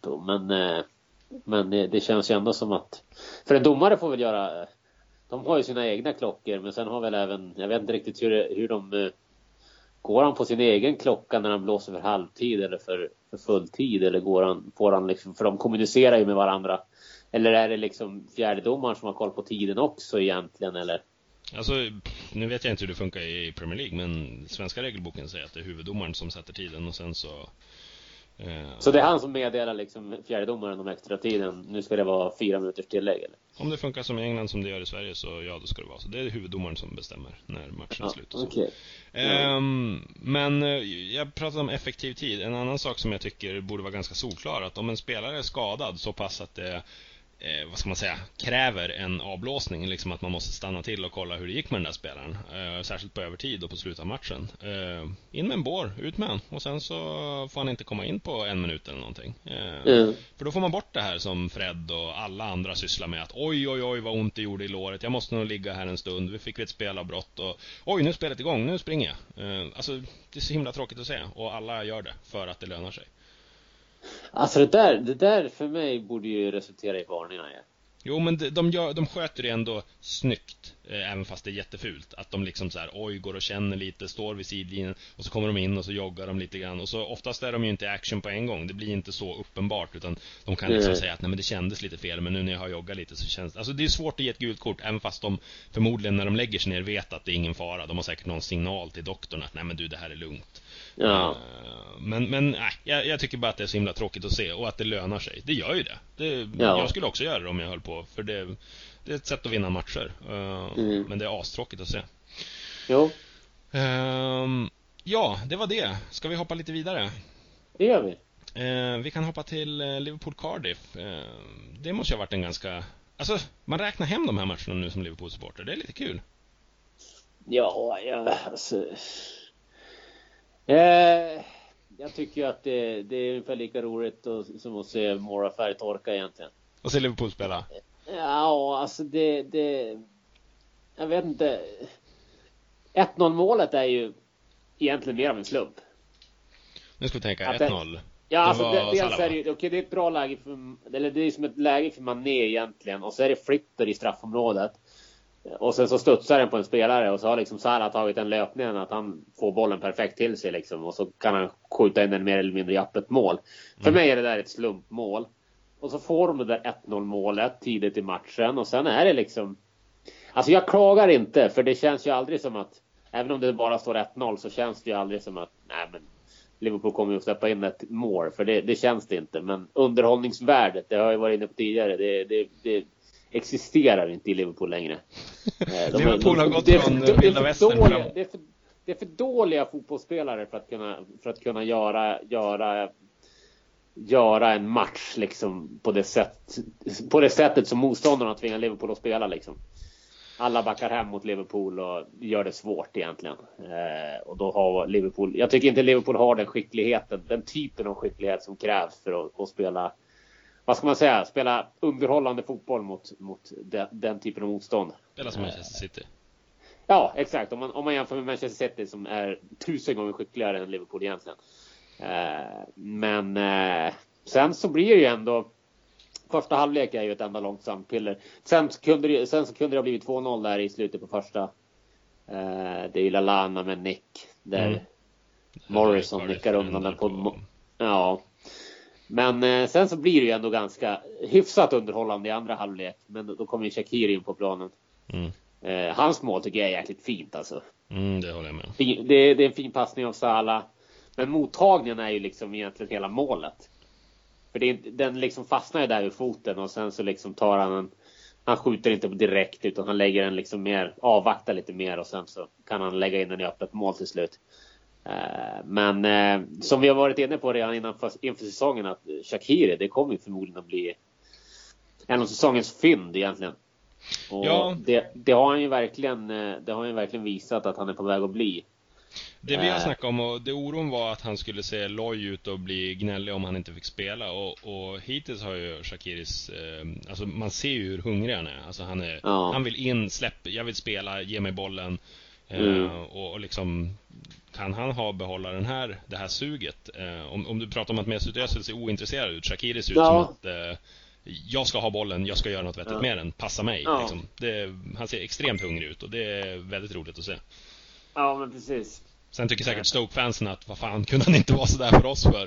Men det känns ju ändå som att, för en domare får väl göra, de har ju sina egna klockor, men sen har väl även, jag vet inte riktigt hur de går han på sin egen klocka när han blåser för halvtid eller för fulltid, eller får han liksom, för de kommunicerar ju med varandra, eller är det liksom fjärdedomaren som har koll på tiden också egentligen, eller? Alltså, nu vet jag inte hur det funkar i Premier League, men svenska regelboken säger att det är huvuddomaren som sätter tiden, och sen så Så det är han som meddelar liksom fjärdedomaren om extra tiden. Nu ska det vara 4 minuters tillägg, eller? Om det funkar som i England som det gör i Sverige, så ja, då ska det vara så. Det är huvuddomaren som bestämmer när matchen är slut och så. Okay. Men jag pratade om effektiv tid. En annan sak som jag tycker borde vara ganska solklar, att om en spelare är skadad så pass att det vad ska man säga, kräver en avblåsning, liksom att man måste stanna till och kolla hur det gick med den där spelaren, särskilt på övertid och på slutet av matchen. In med en bår, ut med en, och sen så får han inte komma in på 1 minut eller någonting. För då får man bort det här som Fred och alla andra sysslar med, att oj vad ont det gjorde i låret, jag måste nog ligga här en stund, vi fick ett spelavbrott och oj, nu är spelet igång, nu springer jag. Alltså det är så himla tråkigt att se, och alla gör det för att det lönar sig. Alltså det där för mig borde ju resultera i varningar. Ja. Jo, men de sköter det ändå snyggt, även fast det är jättefult. Att de liksom så här, oj, går och känner lite, står vid sidlinjen, och så kommer de in och så joggar de lite grann. Och så oftast är de ju inte i action på en gång. Det blir inte så uppenbart, utan de kan liksom säga att nej, men det kändes lite fel, men nu när jag har joggat lite så känns det... Alltså det är svårt att ge ett gult kort, även fast de förmodligen när de lägger sig ner vet att det är ingen fara. De har säkert någon signal till doktorn att nej, men du, det här är lugnt. Ja. Men jag tycker bara att det är så himla tråkigt att se, och att det lönar sig. Det gör ju det. Jag skulle också göra det om jag höll på, för det är ett sätt att vinna matcher. Men det är astråkigt att se. Jo. Ja, det var det. Ska vi hoppa lite vidare? Det gör vi. Vi kan hoppa till Liverpool-Cardiff. Det måste ju ha varit en ganska... Alltså, man räknar hem de här matcherna nu som Liverpool-supporter. Det är lite kul. Ja, alltså... Jag tycker att det är ungefär lika roligt som att se Mora färgtorka egentligen. Och se Liverpool spela? Ja, alltså det jag vet inte. 1-0 målet är ju egentligen mer av en slump. Nu ska vi tänka 1-0. Ja, alltså dels är det ju, okej, det är ett bra läge eller det är som ett läge för Mané egentligen, och så är det flipper i straffområdet. Och sen så studsar den på en spelare, och så har liksom Salah tagit en löpningen att han får bollen perfekt till sig liksom, och så kan han skjuta in en mer eller mindre öppet mål. För mig är det där ett slumpmål. Och så får de det där 1-0 målet tidigt i matchen, och sen är det liksom, alltså jag klagar inte, för det känns ju aldrig som att, även om det bara står 1-0, så känns det ju aldrig som att nej, men Liverpool kommer ju att släppa in ett mål, för det känns det inte. Men underhållningsvärdet, det har jag varit inne på tidigare, det existerar inte i Liverpool längre. Liverpool har gått från vilda västern. Det är för dåliga fotbollsspelare för att kunna göra en match liksom på det sättet som motståndarna tvingar Liverpool att spela liksom. Alla backar hem mot Liverpool och gör det svårt egentligen. Och då har Liverpool, jag tycker inte Liverpool har den skickligheten, den typen av skicklighet som krävs för att spela, vad ska man säga, spela underhållande fotboll mot den typen av motstånd. Spela som Manchester City. Ja, exakt. Om man jämför med Manchester City, som är 1000 gånger skickligare än Liverpool egentligen. Men sen så blir det ju ändå, första halvlek är ju ett enda långt sampiller. Sen så kunde det ha blivit 2-0 där i slutet på första. Det är ju Lallana med nick där Morrison nickar undan den på. Ja. Men sen så blir det ju ändå ganska hyfsat underhållande i andra halvlek. Men då kommer ju Shaqiri in på planen. Hans mål tycker jag är jäkligt fint alltså. Det håller jag med. Det är en fin passning av Salah. Men mottagningen är ju liksom egentligen hela målet. För den liksom fastnar ju där vid foten, och sen så liksom tar han skjuter inte direkt, utan han lägger den liksom mer, avvaktar lite mer, och sen så kan han lägga in den i öppet mål till slut. Men som vi har varit inne på redan inför säsongen, att Shaqiri, det kommer ju förmodligen att bli en av säsongens fynd egentligen. Och ja. Det har han ju verkligen visat att han är på väg att bli. Det vi har snackat om, och det oron var att han skulle se loj ut och bli gnällig om han inte fick spela, och hittills har ju Shaqiris alltså man ser ju hur hungrig han är. Alltså han vill in, jag vill spela, ge mig bollen. Och liksom, kan han behålla det här suget, om du pratar om att Mesut Özil ser ointresserad ut, Shaqiri ser ut som att jag ska ha bollen, jag ska göra något vettigt med den, passa mig liksom. Han ser extremt hungrig ut, och det är väldigt roligt att se. Ja, men precis. Sen tycker säkert Stoke-fansen att vad fan kunde han inte vara så där för oss för?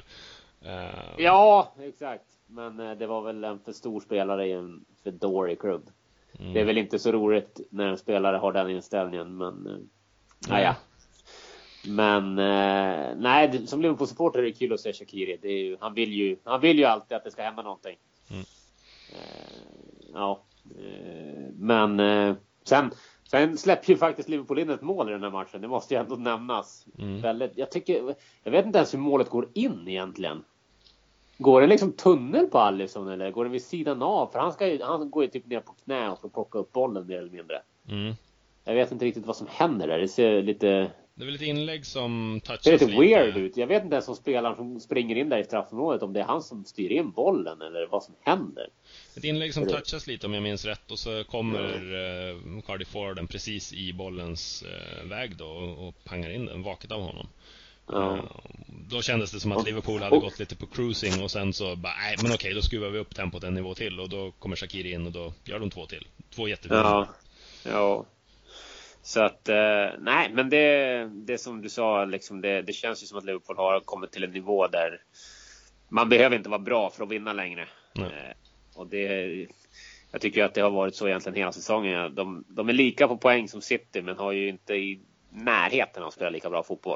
Ja, exakt. Men det var väl en för stor spelare i en för dålig klubb. Det är väl inte så roligt när en spelare har den inställningen, men ja. Men nej, som Liverpool-supporter är det kul att se Shaqiri. Det är ju, han vill ju alltid att det ska hända någonting. Men sen släpper ju faktiskt Liverpool in ett mål i den här matchen. Det måste ju ändå nämnas. Jag vet inte ens hur målet går in egentligen. Går det liksom tunnel på Alisson eller går det vid sidan av? För han går ju typ ner på knä och ska plocka upp bollen mer eller mindre. Jag vet inte riktigt vad som händer där. Det ser lite... Det är väl ett inlägg som touchas lite weird ut. Jag vet inte ens som spelaren som springer in där i straffområdet om det är han som styr in bollen eller vad som händer. Ett inlägg som touchas lite om jag minns rätt och så kommer Cardiff forwarden precis i bollens väg då och pangar in den vaket av honom. Då kändes det som att Liverpool hade gått lite på cruising och sen så bara, nej men okej, då skruvar vi upp tempot en nivå till och då kommer Shaqiri in och då gör de 2 till. 2 jättefina. Ja. Så att, nej, men det som du sa, liksom, det känns ju som att Liverpool har kommit till en nivå där man behöver inte vara bra för att vinna längre. Och jag tycker att det har varit så egentligen hela säsongen. De är lika på poäng som City, men har ju inte i närheten av att spela lika bra fotboll.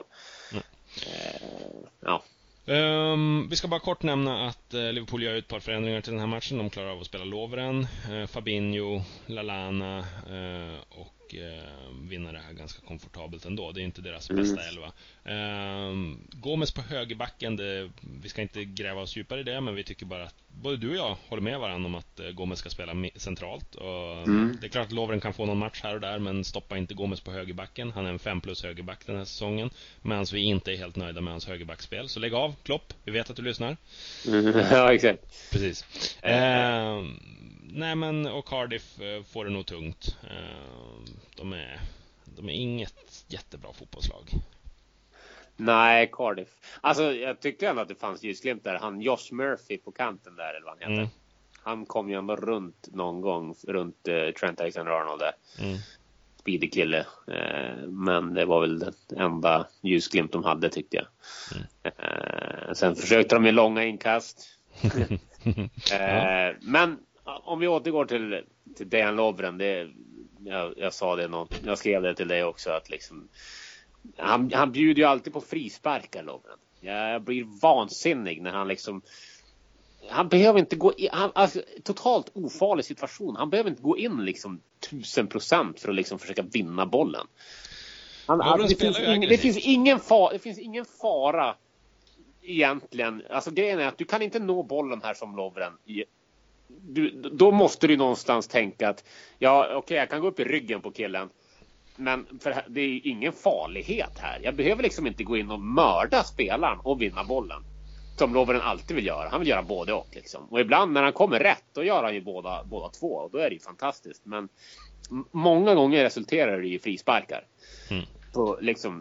Vi ska bara kort nämna att Liverpool gör ett par förändringar till den här matchen. De klarar av att spela Lovren, Fabinho, Lallana och vinner det här ganska komfortabelt ändå. Det är inte deras bästa elva. Gomes på högerbacken, vi ska inte gräva oss djupare i det, men vi tycker bara att både du och jag håller med varandra om att Gomes ska spela centralt. Och det är klart att Lovren kan få någon match här och där, men stoppa inte Gomes på högerbacken. Han är en 5+ högerback den här säsongen, medan vi inte är helt nöjda med hans högerbackspel. Så lägg av, Klopp, vi vet att du lyssnar. Ja, exakt. Precis. Nej, men och Cardiff får det nog tungt. De är inget jättebra fotbollslag. Nej, Cardiff. Alltså, jag tyckte ändå att det fanns ljusglimt där. Han Josh Murphy på kanten där, eller vad han heter. Han kom ju ändå runt någon gång, runt Trent Alexander-Arnold där. Speedy kille. Men det var väl den enda ljusglimt de hade, tyckte jag. Sen försökte de med långa inkast. Men om vi återgår till Dejan Lovren, jag sa det jag skrev det till dig också, att liksom han bjuder ju alltid på frisparkar, Lovren. Jag blir vansinnig när han liksom, han behöver inte gå in, alltså, totalt ofarlig situation. Han behöver inte gå in liksom 1000% för att liksom försöka vinna bollen. Det finns ingen fara egentligen. Alltså grejen är att du kan inte nå bollen här som Lovren. Då måste du någonstans tänka att jag kan gå upp i ryggen på killen, men för det är ingen farlighet här. Jag behöver liksom inte gå in och mörda spelaren och vinna bollen, som Lovren alltid vill göra. Han vill göra både och liksom. Och ibland när han kommer rätt, då gör han ju båda två, och då är det ju fantastiskt. Men många gånger resulterar det i frisparkar på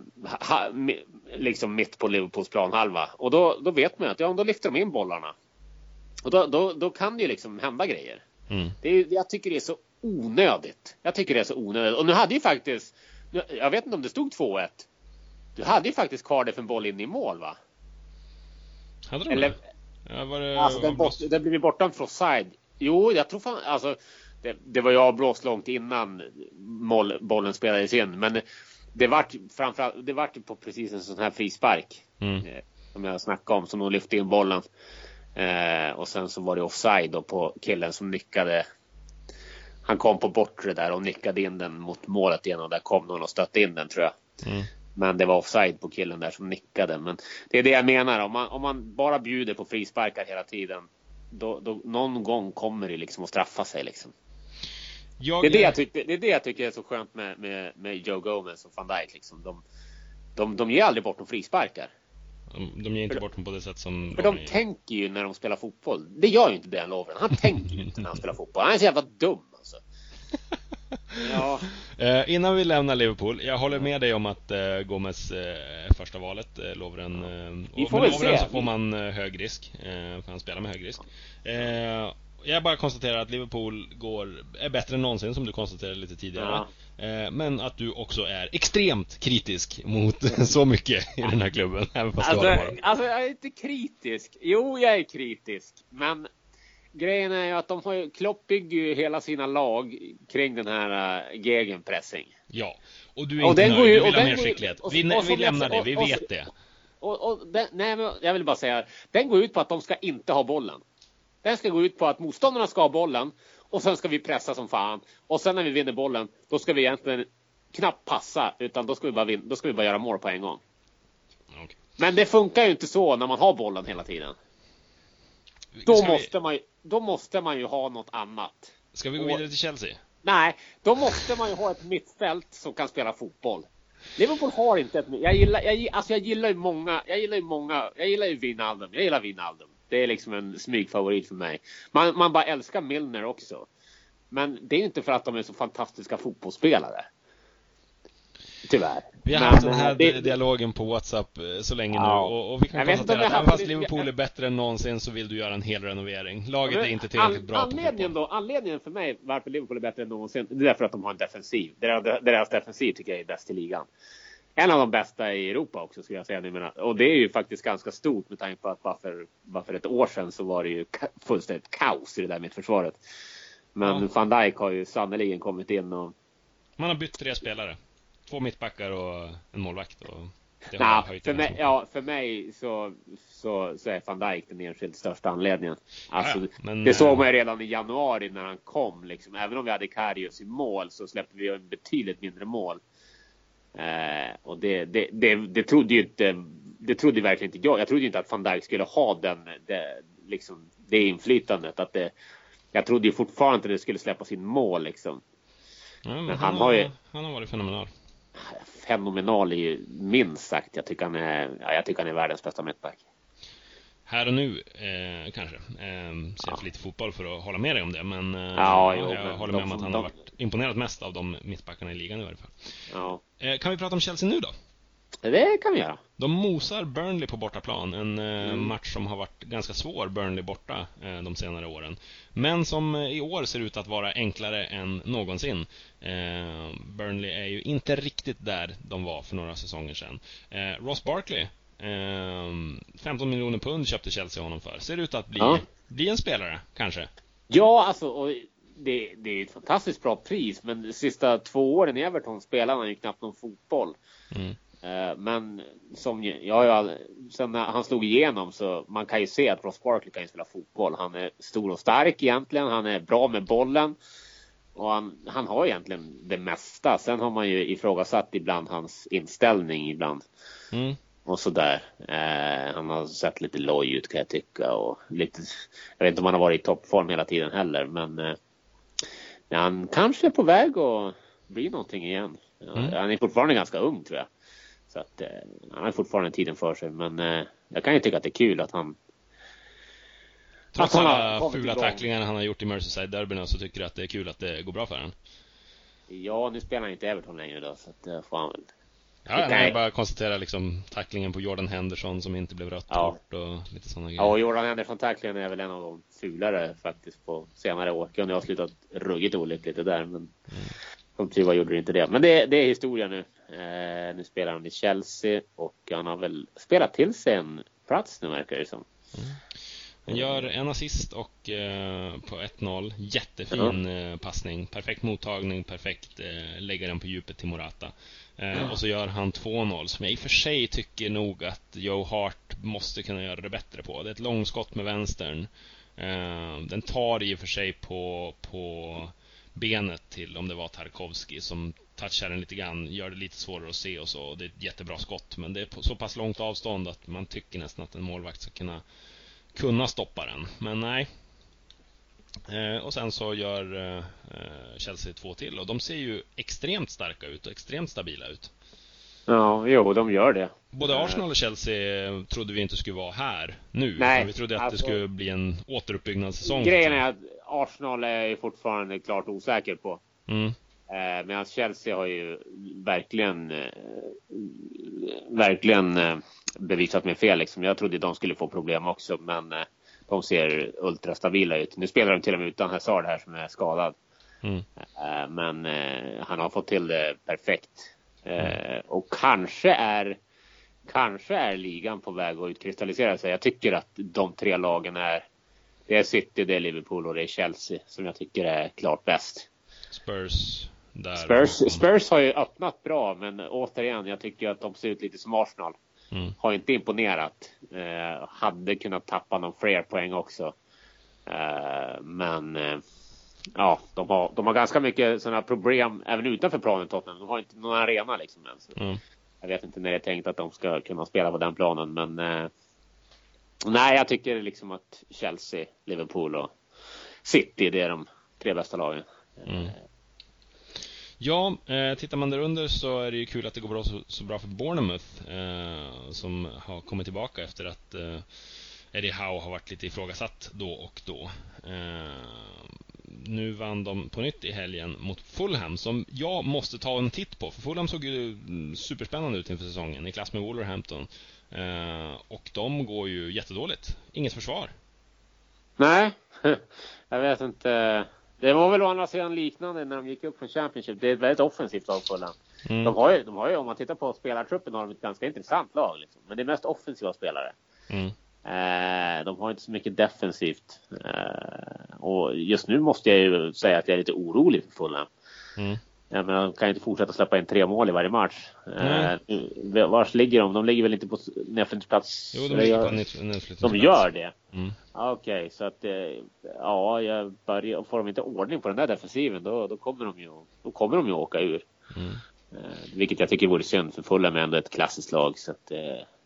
liksom mitt på Liverpools planhalva. Och då vet man att då lyfter de in bollarna. Och då kan det ju liksom hända grejer. Jag tycker det är så onödigt. Och nu hade ju faktiskt, jag vet inte om det stod 2-1. Du hade ju faktiskt Cardiff en boll in i mål, va? Hade de eller, det? Alltså den blev borta från offside. Jo, jag tror fan, alltså det var ju avblåst långt innan bollen spelades in, men det vart på precis en sån här frispark som jag snackade om, som de lyfte in bollen. Och sen så var det offside då på killen som nickade. Han kom på bortre där och nickade in den mot målet igen, och där kom någon och stötte in den, tror jag. Men det var offside på killen där som nickade. Men det är det jag menar, om man bara bjuder på frisparkar hela tiden, då någon gång kommer det liksom att straffa sig liksom. Det är det jag tycker är så skönt med Joe Gomez och Van Dijk liksom. De ger aldrig bort några frisparkar. De ger inte bort dem på det sätt som... För de tänker ju när de spelar fotboll. Det gör ju inte Dejan Lovren. Han tänker ju inte när han spelar fotboll. Han är så jävla dum alltså. Ja. Innan vi lämnar Liverpool, jag håller med dig om att Gomez är första valet. Lovren, med Lovren så får man hög risk, för han spelar med hög risk. Jag bara konstaterar att Liverpool är bättre än någonsin, som du konstaterade lite tidigare. Men att du också är extremt kritisk mot så mycket i den här klubben. Alltså jag är inte kritisk. Jo, jag är kritisk. Men grejen är ju att de har ju, Klopp bygger ju hela sina lag kring den här gegenpressing. Ja, och du är inte nöjd, du vill ha mer skicklighet. Vi lämnar det, vi vet det. Nej, men jag vill bara säga, den går ut på att de ska inte ha bollen. Den ska gå ut på att motståndarna ska ha bollen och sen ska vi pressa som fan. Och sen när vi vinner bollen, då ska vi egentligen knappt passa, utan då ska vi bara göra mål på en gång. Okay. Men det funkar ju inte så när man har bollen hela tiden. Då måste man ju ha något annat. Ska vi gå vidare till Chelsea? Nej, då måste man ju ha ett mittfält som kan spela fotboll. Liverpool har inte ett... Jag gillar ju Wijnaldum. Jag gillar Wijnaldum. Det är liksom en smygfavorit för mig. Man bara älskar Milner också. Men det är inte för att de är så fantastiska fotbollsspelare. Tyvärr. Vi har haft den här dialogen på WhatsApp så länge nu. Och vi kan konstatera att även fast Liverpool är bättre än någonsin så vill du göra en hel renovering. Laget är inte tillräckligt bra på fotboll. Anledningen för mig varför Liverpool är bättre än någonsin, det är därför att de har en defensiv. Deras defensiv tycker jag är bäst i ligan. En av de bästa i Europa också, skulle jag säga. Och det är ju faktiskt ganska stort med tanke på att bara för ett år sedan så var det ju fullständigt kaos i det där mittförsvaret. Men Van Dijk har ju sannoliken kommit in och... Man har bytt 3 spelare. 2 mittbackar och en målvakt. Och det för mig så är Van Dijk den enskilt största anledningen. Alltså, men, det såg man redan i januari när han kom. Liksom. Även om vi hade Karius i mål så släppte vi en betydligt mindre mål. Och det trodde verkligen inte jag. Jag trodde inte att Van Dijk skulle ha det inflytandet. Jag trodde ju fortfarande att det skulle släppas in mål liksom. Ja, men han har varit fenomenal. Fenomenal är ju minst sagt. Jag tycker han är världens bästa mittback. Här och nu kanske ser för lite fotboll för att hålla med dig om det. Men jag håller med om att han har varit imponerad mest av de mittbackarna i ligan i varje fall. Ja. Kan vi prata om Chelsea nu då? Det kan vi göra. De mosar Burnley på bortaplan. En match som har varit ganska svår, Burnley borta de senare åren. Men som i år ser ut att vara enklare än någonsin. Burnley är ju inte riktigt där de var för några säsonger sedan. Ross Barkley, 15 miljoner pund köpte Chelsea honom för. Ser ut att bli en spelare, kanske. Ja, alltså... Och det är ett fantastiskt bra pris. Men de sista 2 åren i Everton spelade han ju knappt någon fotboll. Men sen när han slog igenom så man kan ju se att Ross Barkley kan spela fotboll. Han är stor och stark egentligen. Han är bra med bollen. Och han har egentligen det mesta. Sen har man ju ifrågasatt ibland hans inställning ibland. Och sådär. Han har sett lite loj ut kan jag tycka. Och lite, jag vet inte om han har varit i toppform hela tiden heller. Men han kanske är på väg att bli någonting igen. Han är fortfarande ganska ung tror jag. Så att han har fortfarande tiden för sig. Men jag kan ju tycka att det är kul att han... Trots alla fula tacklingar han har gjort i Merseyside-derbyn så tycker du att det är kul att det går bra för han? Ja, nu spelar han inte Everton längre då. Så att får han väl... jag bara konstatera liksom tacklingen på Jordan Henderson som inte blev rött bort och lite sådana grejer. Ja, och Jordan Henderson-tacklingen är väl en av de fulare faktiskt på senare år. Kunde jag ha slutat ruggigt olyckligt det där, men som tur var gjorde det inte det. Men det är historia nu. Nu spelar han i Chelsea och han har väl spelat till sig en plats nu verkar det som. Han gör en assist och på 1-0 jättefin passning, perfekt mottagning, perfekt lägger den på djupet till Morata. Och så gör han 2-0 som jag i och för sig tycker nog att Joe Hart måste kunna göra det bättre på. Det är ett långskott med vänstern. Den tar i och för sig på benet till, om det var Tarkovsky som touchar den lite grann, gör det lite svårare att se och så. Det är ett jättebra skott, men det är på så pass långt avstånd att man tycker nästan att en målvakt ska kunna stoppa den. Men nej. Och sen så gör Chelsea 2 till och de ser ju extremt starka ut och extremt stabila ut. Ja, jo, de gör det. Både Arsenal och Chelsea trodde vi inte skulle vara här nu. Nej, vi trodde att det skulle bli en återuppbyggnadssäsong. Grejen är att Arsenal är fortfarande klart osäker på. Medan Chelsea har ju verkligen bevisat mig fel liksom. Jag trodde de skulle få problem också, men de ser ultrastabila ut. Nu spelar de till och med utan Hazard här som är skadad. Men han har fått till det perfekt. Och kanske är ligan på väg att utkristallisera sig. Jag tycker att de 3 lagen är Det är City, det är Liverpool och det är Chelsea som jag tycker är klart bäst. Spurs har ju öppnat bra, men återigen, jag tycker att de ser ut lite som Arsenal. Har inte imponerat. Hade kunnat tappa någon fler poäng också. Men ja, de har ganska mycket sådana problem även utanför planen, Tottenham. De har inte någon arena liksom än. Jag vet inte när det är tänkt att de ska kunna spela på den planen, men nej, jag tycker liksom att Chelsea, Liverpool och City, det är de 3 bästa lagen. Ja, tittar man där under så är det ju kul att det går så bra för Bournemouth, som har kommit tillbaka efter att Eddie Howe har varit lite ifrågasatt då och då. Nu vann de på nytt i helgen mot Fulham, som jag måste ta en titt på, för Fulham såg ju superspännande ut inför säsongen, i klass med Wolverhampton. Och de går ju jättedåligt. Inget försvar. Nej, jag vet inte. Det var väl å andra sidan liknande när de gick upp från Championship. Det är ett väldigt offensivt lag Fulham. De har ju, om man tittar på spelartruppen, har de ett ganska intressant lag liksom. Men det är mest offensiva spelare. De har inte så mycket defensivt. Och just nu måste jag ju säga att jag är lite orolig för Fulham. Men de kan ju inte fortsätta släppa in 3 mål i varje match. Vars ligger de? De ligger väl inte på nedflyttningsplats? Jo, de ligger på nedflyttningsplats. De gör det? Okej, så att ja, får de inte ordning på den där defensiven, då kommer de ju åka ur. Vilket jag tycker vore synd, för Fulham är ändå ett klassiskt lag, så att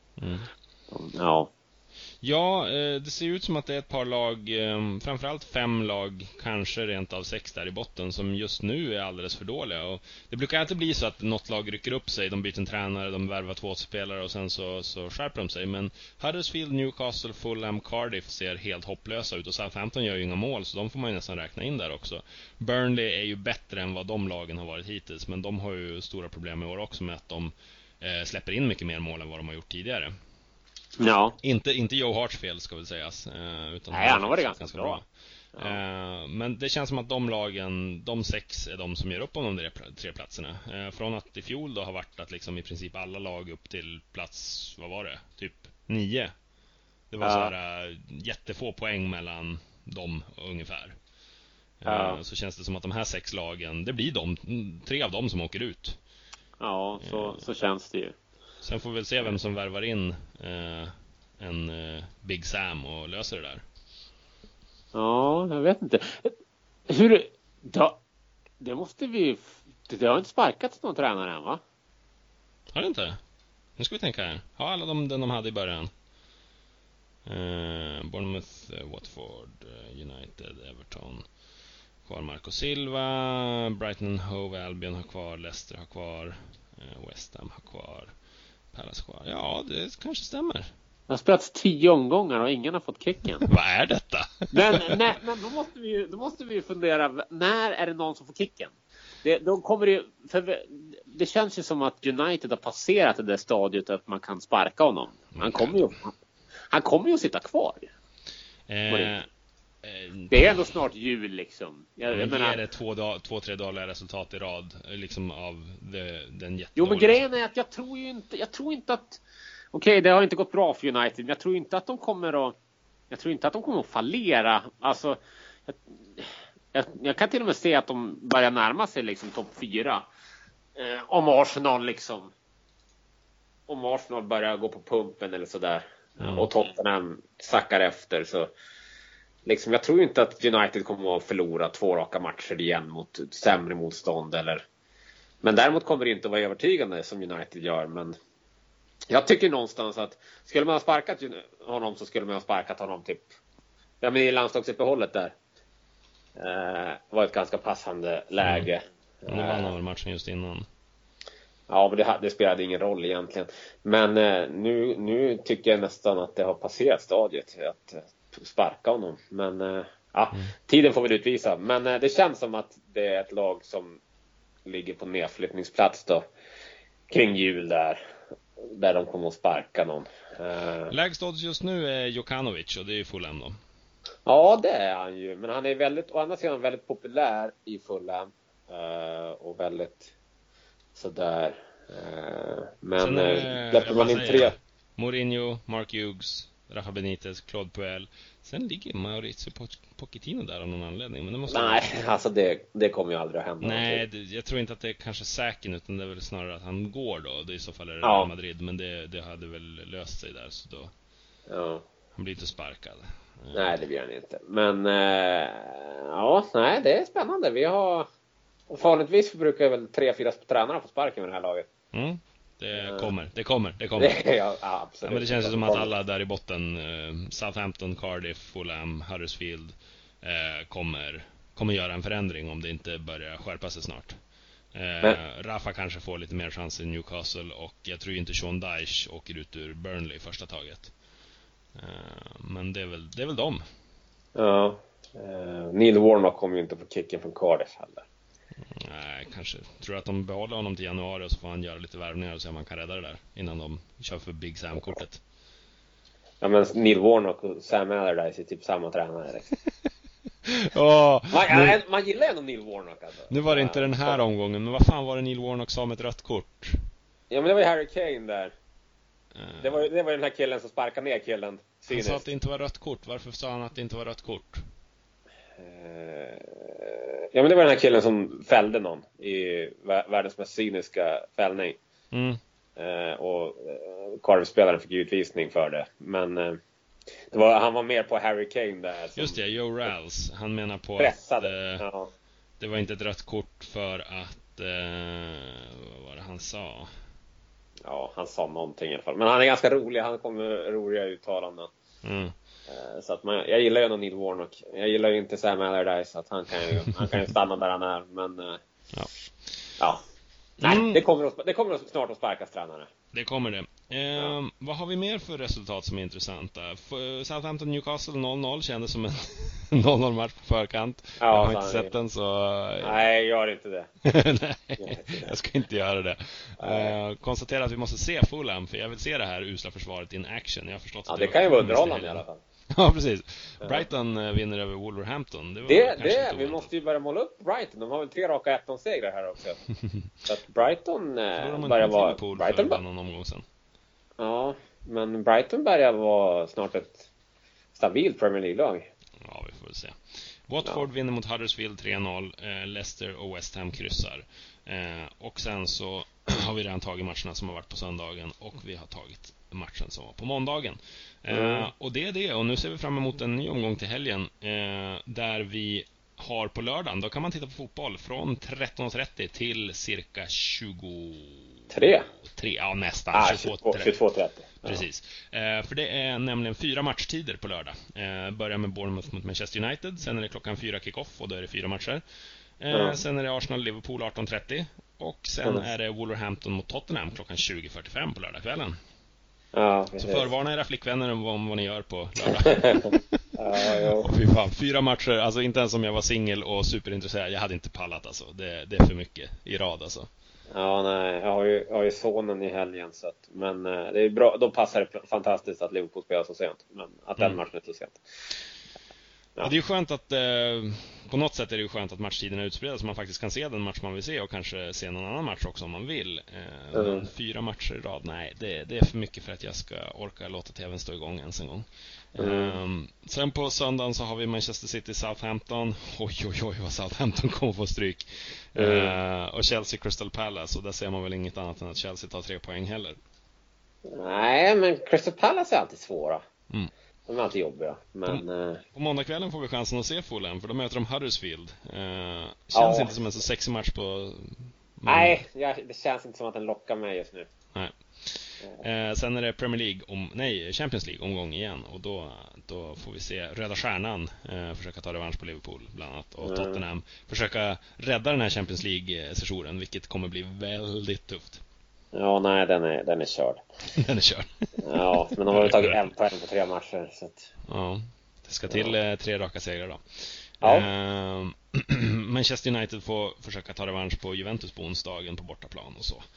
ja. Ja, det ser ut som att det är ett par lag, framförallt 5 lag, kanske rent av 6 där i botten, som just nu är alldeles för dåliga. Och det brukar alltid bli så att något lag rycker upp sig, de byter en tränare, de värvar 2 spelare och sen så skärper de sig. Men Huddersfield, Newcastle, Fulham, Cardiff ser helt hopplösa ut, och Southampton gör ju inga mål, så de får man ju nästan räkna in där också. Burnley är ju bättre än vad de lagen har varit hittills, men de har ju stora problem i år också med att de släpper in mycket mer mål än vad de har gjort tidigare. Ja. Inte Joe Harts fel, ska väl sägas, utan nej, han har varit ganska bra. Ja. Men det känns som att de lagen, de 6 är de som gör upp om de 3 platserna. Från att i fjol då har varit att liksom i princip alla lag upp till plats, vad var det? Typ 9. Det var så här jättefå poäng mellan dem ungefär. Så känns det som att de här 6 lagen, det blir 3 av dem som åker ut. Ja, så känns det ju. Sen får vi väl se vem som värvar in en Big Sam och löser det där. Ja, jag vet inte. Det måste vi... Det har inte sparkats någon tränare än, va? Har det inte? Nu ska vi tänka här. Har alla den de hade i början? Bournemouth, Watford, United, Everton. Kvar Marco Silva. Brighton Hove Albion har kvar. Leicester har kvar. West Ham har kvar. Palace kvar. Ja, det kanske stämmer. Det har spelats 10 omgångar och ingen har fått kicken. Vad är detta? Men då måste vi fundera, när är det någon som får kicken? Det känns ju som att United har passerat det där stadiet att man kan sparka honom. Han kommer ju att sitta kvar. Det är ändå snart jul liksom. Jag menar, är det 2-3 dagar resultat i rad liksom av den jättedåliga. Jo, men grejen är att jag tror inte att okej, det har inte gått bra för United, men jag tror inte att de kommer att fallera. Alltså jag kan till och med se att de börjar närma sig liksom topp 4. Om Arsenal börjar gå på pumpen eller sådär. Och Tottenham sackar efter, så liksom, jag tror inte att United kommer att förlora 2 raka matcher igen mot sämre motstånd men däremot kommer det inte att vara övertygande som United gör. Men jag tycker någonstans att skulle man ha sparkat honom, så skulle man ha sparkat honom typ i landslagsuppehållet där. Var ett ganska passande läge. Nu vann han matchen just innan. Ja, men det spelade ingen roll egentligen. Men nu tycker jag nästan att det har passerat stadiet att sparka honom. Men tiden får väl utvisa. Men det känns som att det är ett lag som ligger på nedflyttningsplats då, kring jul där de kommer att sparka någon. Lägst odds just nu är Jokanovic, och det är ju Fulham då. Ja, det är han ju. Men han är å andra sidan väldigt populär i Fulham. Och väldigt sådär. Men släpper man in 3. Mourinho, Mark Hughes, Rafa Benitez, Claude Puel. Sen ligger Maurizio Pochettino där av någon anledning. Men det måste Nej, alltså det kommer ju aldrig att hända. Nej, jag tror inte att det är kanske säkert, utan det är väl snarare att han går då. Det är i så fall är det Real Madrid, men det hade väl löst sig där, så då han blir inte sparkad. Nej, det blir han inte. Men nej, det är spännande. Vi har vanligtvis brukar väl 3-4 tränare få sparken med det här laget. Det kommer. Ja, absolut. Ja, men det känns ju som att alla där i botten, Southampton, Cardiff, Fulham, Huddersfield, kommer göra en förändring om det inte börjar skärpa sig snart. Rafa kanske får lite mer chans i Newcastle, och jag tror inte Sean Dyche åker ut ur Burnley i första taget. Men det är väl dem. Ja. Neil Warnock kommer ju inte på kicken från Cardiff heller. Nej, kanske. Tror att de behåller honom till januari, och så får han göra lite värvningar och se om man kan rädda det där innan de kör för Big Sam-kortet. Ja, men Neil Warnock och Sam Allardyce är typ samma tränare liksom. Man gillar ju ändå Neil Warnock alltså. Nu var det inte den här omgången, men vad fan var det Neil Warnock sa med ett rött kort? Ja, men det var ju Harry Kane där. Det var den här killen som sparkade ner killen. Han sa att det inte var rött kort. Varför sa han att det inte var rött kort? Ja, men det var den här killen som fällde någon i världens mest cyniska fällning. Och Cardiff-spelaren fick utvisning för det. Men han var mer på Harry Kane där. Just det, Joe Ralls. Han menar på pressade. att det var inte ett rött kort för att vad var det han sa? Ja, han sa någonting i alla fall. Men han är ganska rolig. Han kommer roliga uttalanden. Så att jag gillar ju nog Neil Warnock. Jag gillar ju inte Sam Allardyce, så att han kan ju stanna där han är. Men nej, det kommer snart att sparkas tränare. Det kommer det. Vad har vi mer för resultat som är intressanta? Southampton Newcastle 0-0 kändes som en 0-0 match på förkant. Jag har inte sett den, så... Nej, gör inte det. Nej, jag ska inte göra det. Konstatera att vi måste se Fulham, för jag vill se det här usla försvaret in action. Jag har förstått att det kan ju vara underhållande i alla fall. Ja, precis. Brighton vinner över Wolverhampton. Vi måste ju börja måla upp Brighton. De har väl 3 raka 1-0-segrar här också. Så att Brighton börjar vara... Brighton bara någon omgång sen. Ja, men Brighton börjar vara snart ett stabilt Premier League-lag. Ja, vi får väl se. Watford vinner mot Huddersfield 3-0. Leicester och West Ham kryssar. Och sen så har vi redan tagit matcherna som har varit på söndagen, och vi har tagit matchen som var på måndagen. Och det är det. Och nu ser vi fram emot en ny omgång till helgen, där vi har på lördagen, då kan man titta på fotboll från 13.30 till cirka 23. Ja, nästan 22.30. Precis. För det är nämligen 4 matchtider på lördag. Börjar med Bournemouth mot Manchester United. Sen är det klockan 4 kick-off, och då är det 4 matcher. Sen är det Arsenal-Liverpool 18.30. Och sen är det Wolverhampton mot Tottenham klockan 20.45 på lördagskvällen. Ja, så förvarna era flickvänner om vad ni gör på lördag. Och fy fan, 4 matcher, alltså inte ens om jag var singel och superintresserad. Jag hade inte pallat alltså. Det är för mycket i rad alltså. Ja, nej, jag har ju sonen i helgen, så att, men det är bra, då passar det fantastiskt att Liverpool spelar så sent, men att den matchen är så sent. Ja. Det är ju skönt att på något sätt är det ju skönt att matchtiden är utspridda, så man faktiskt kan se den match man vill se, och kanske se någon annan match också om man vill. 4 matcher i rad, nej, det är för mycket för att jag ska orka låta tvn stå igång ens en gång. Sen på söndagen så har vi Manchester City Southampton. Oj vad Southampton kommer få stryk. Och Chelsea Crystal Palace, och där ser man väl inget annat än att Chelsea tar 3 poäng heller. Nej, men Crystal Palace är alltid svåra. De är alltid jobbiga, men... På måndagskvällen får vi chansen att se Fulham, för då möter de Huddersfield. Känns inte som en så sexig match på... Nej, det känns inte som att den lockar mig just nu. Nej. Sen är det Premier League Champions League omgång igen, och då får vi se Röda Stjärnan försöka ta revansch på Liverpool bland annat, och Tottenham försöka rädda den här Champions League-sessionen, vilket kommer bli väldigt tufft. Ja, nej, den är körd. Den är körd. Ja, men de har ju tagit 1 poäng på 3 matcher, så att... Ja, det ska till 3 raka segrar då. Ja. Manchester United får försöka ta revansch på Juventus på onsdagen på bortaplan och så.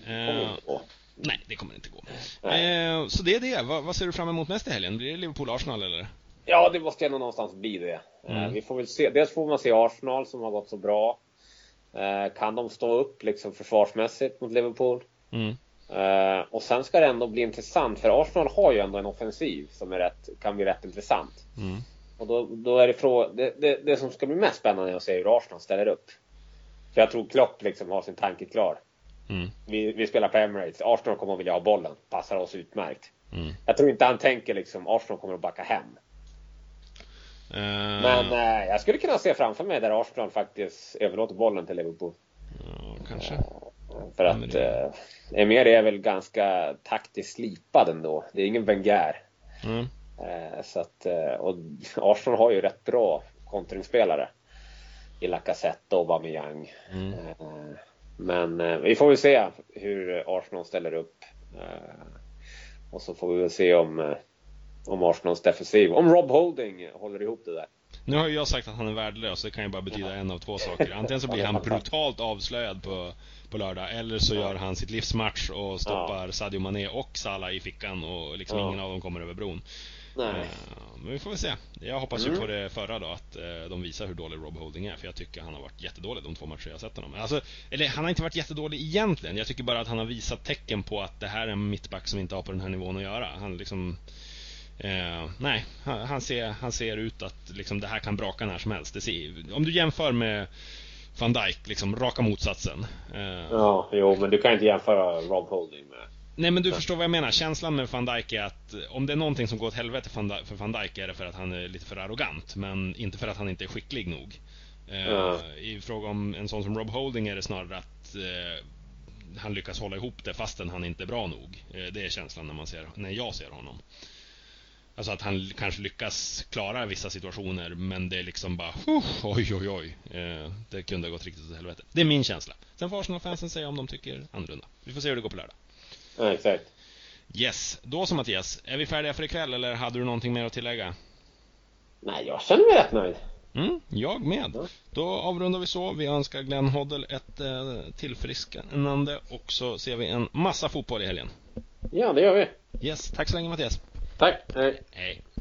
Nej, det kommer inte gå. Så det är det. Vad ser du fram emot mest i helgen? Blir det Liverpool-Arsenal eller? Ja, det måste nog någonstans bli det. Vi får väl se. Dels får man se Arsenal som har gått så bra. Kan de stå upp liksom försvarsmässigt mot Liverpool? Och sen ska det ändå bli intressant, för Arsenal har ju ändå en offensiv som kan bli rätt intressant. Och då är det som ska bli mest spännande är att se hur Arsenal ställer upp. För jag tror Klopp liksom har sin tanke klar. Vi spelar på Emirates, Arsenal kommer att vilja ha bollen, passar oss utmärkt. Jag tror inte han tänker liksom Arsenal kommer att backa hem. Men jag skulle kunna se framför mig där Arsenal faktiskt överlåter bollen till Liverpool. Kanske. För att Emery är väl ganska taktiskt slipad ändå. Det är ingen Wenger. Så att, och Arsenal har ju rätt bra kontringsspelare i Lacazette och Aubameyang. Men vi får väl se hur Arsenal ställer upp. Och så får vi väl se om Arsenals defensiv, om Rob Holding håller ihop det där. Nu har ju jag sagt att han är värdelös. Det kan ju bara betyda en av två saker. Antingen så blir han brutalt avslöjad på lördag, eller så gör han sitt livsmatch och stoppar Sadio Mané och Salah i fickan, och liksom ingen av dem kommer över bron. Men vi får väl se. Jag hoppas ju på det förra då, att de visar hur dålig Rob Holding är. För jag tycker han har varit jättedålig de 2 matcher jag har sett honom. Alltså, eller han har inte varit jättedålig egentligen. Jag tycker bara att han har visat tecken på att det här är en mittback som inte har på den här nivån att göra. Han liksom nej, han ser ut att liksom, det här kan braka när som helst. Om du jämför med Van Dijk, liksom raka motsatsen. Men du kan inte jämföra Rob Holding med... Nej, men du förstår vad jag menar. Känslan med Van Dijk är att om det är någonting som går åt helvete för Van Dijk, är det för att han är lite för arrogant, men inte för att han inte är skicklig nog. I fråga om en sån som Rob Holding är det snarare att han lyckas hålla ihop det fastän han inte är bra nog. Det är känslan när jag ser honom. Alltså att han kanske lyckas klara vissa situationer, men det är liksom bara oj. Det kunde ha gått riktigt åt helvete. Det är min känsla. Sen får Arsenal-fansen säga om de tycker annorlunda. Vi får se hur det går på lördag. Ja, exakt. Yes, då så Mattias. Är vi färdiga för ikväll, eller hade du någonting mer att tillägga? Nej, jag känner mig rätt nöjd. Jag med. Då avrundar vi så. Vi önskar Glenn Hoddle ett tillfrisknande, och så ser vi en massa fotboll i helgen. Ja, det gör vi. Yes, tack så länge Mattias. Tack, hej. Hej.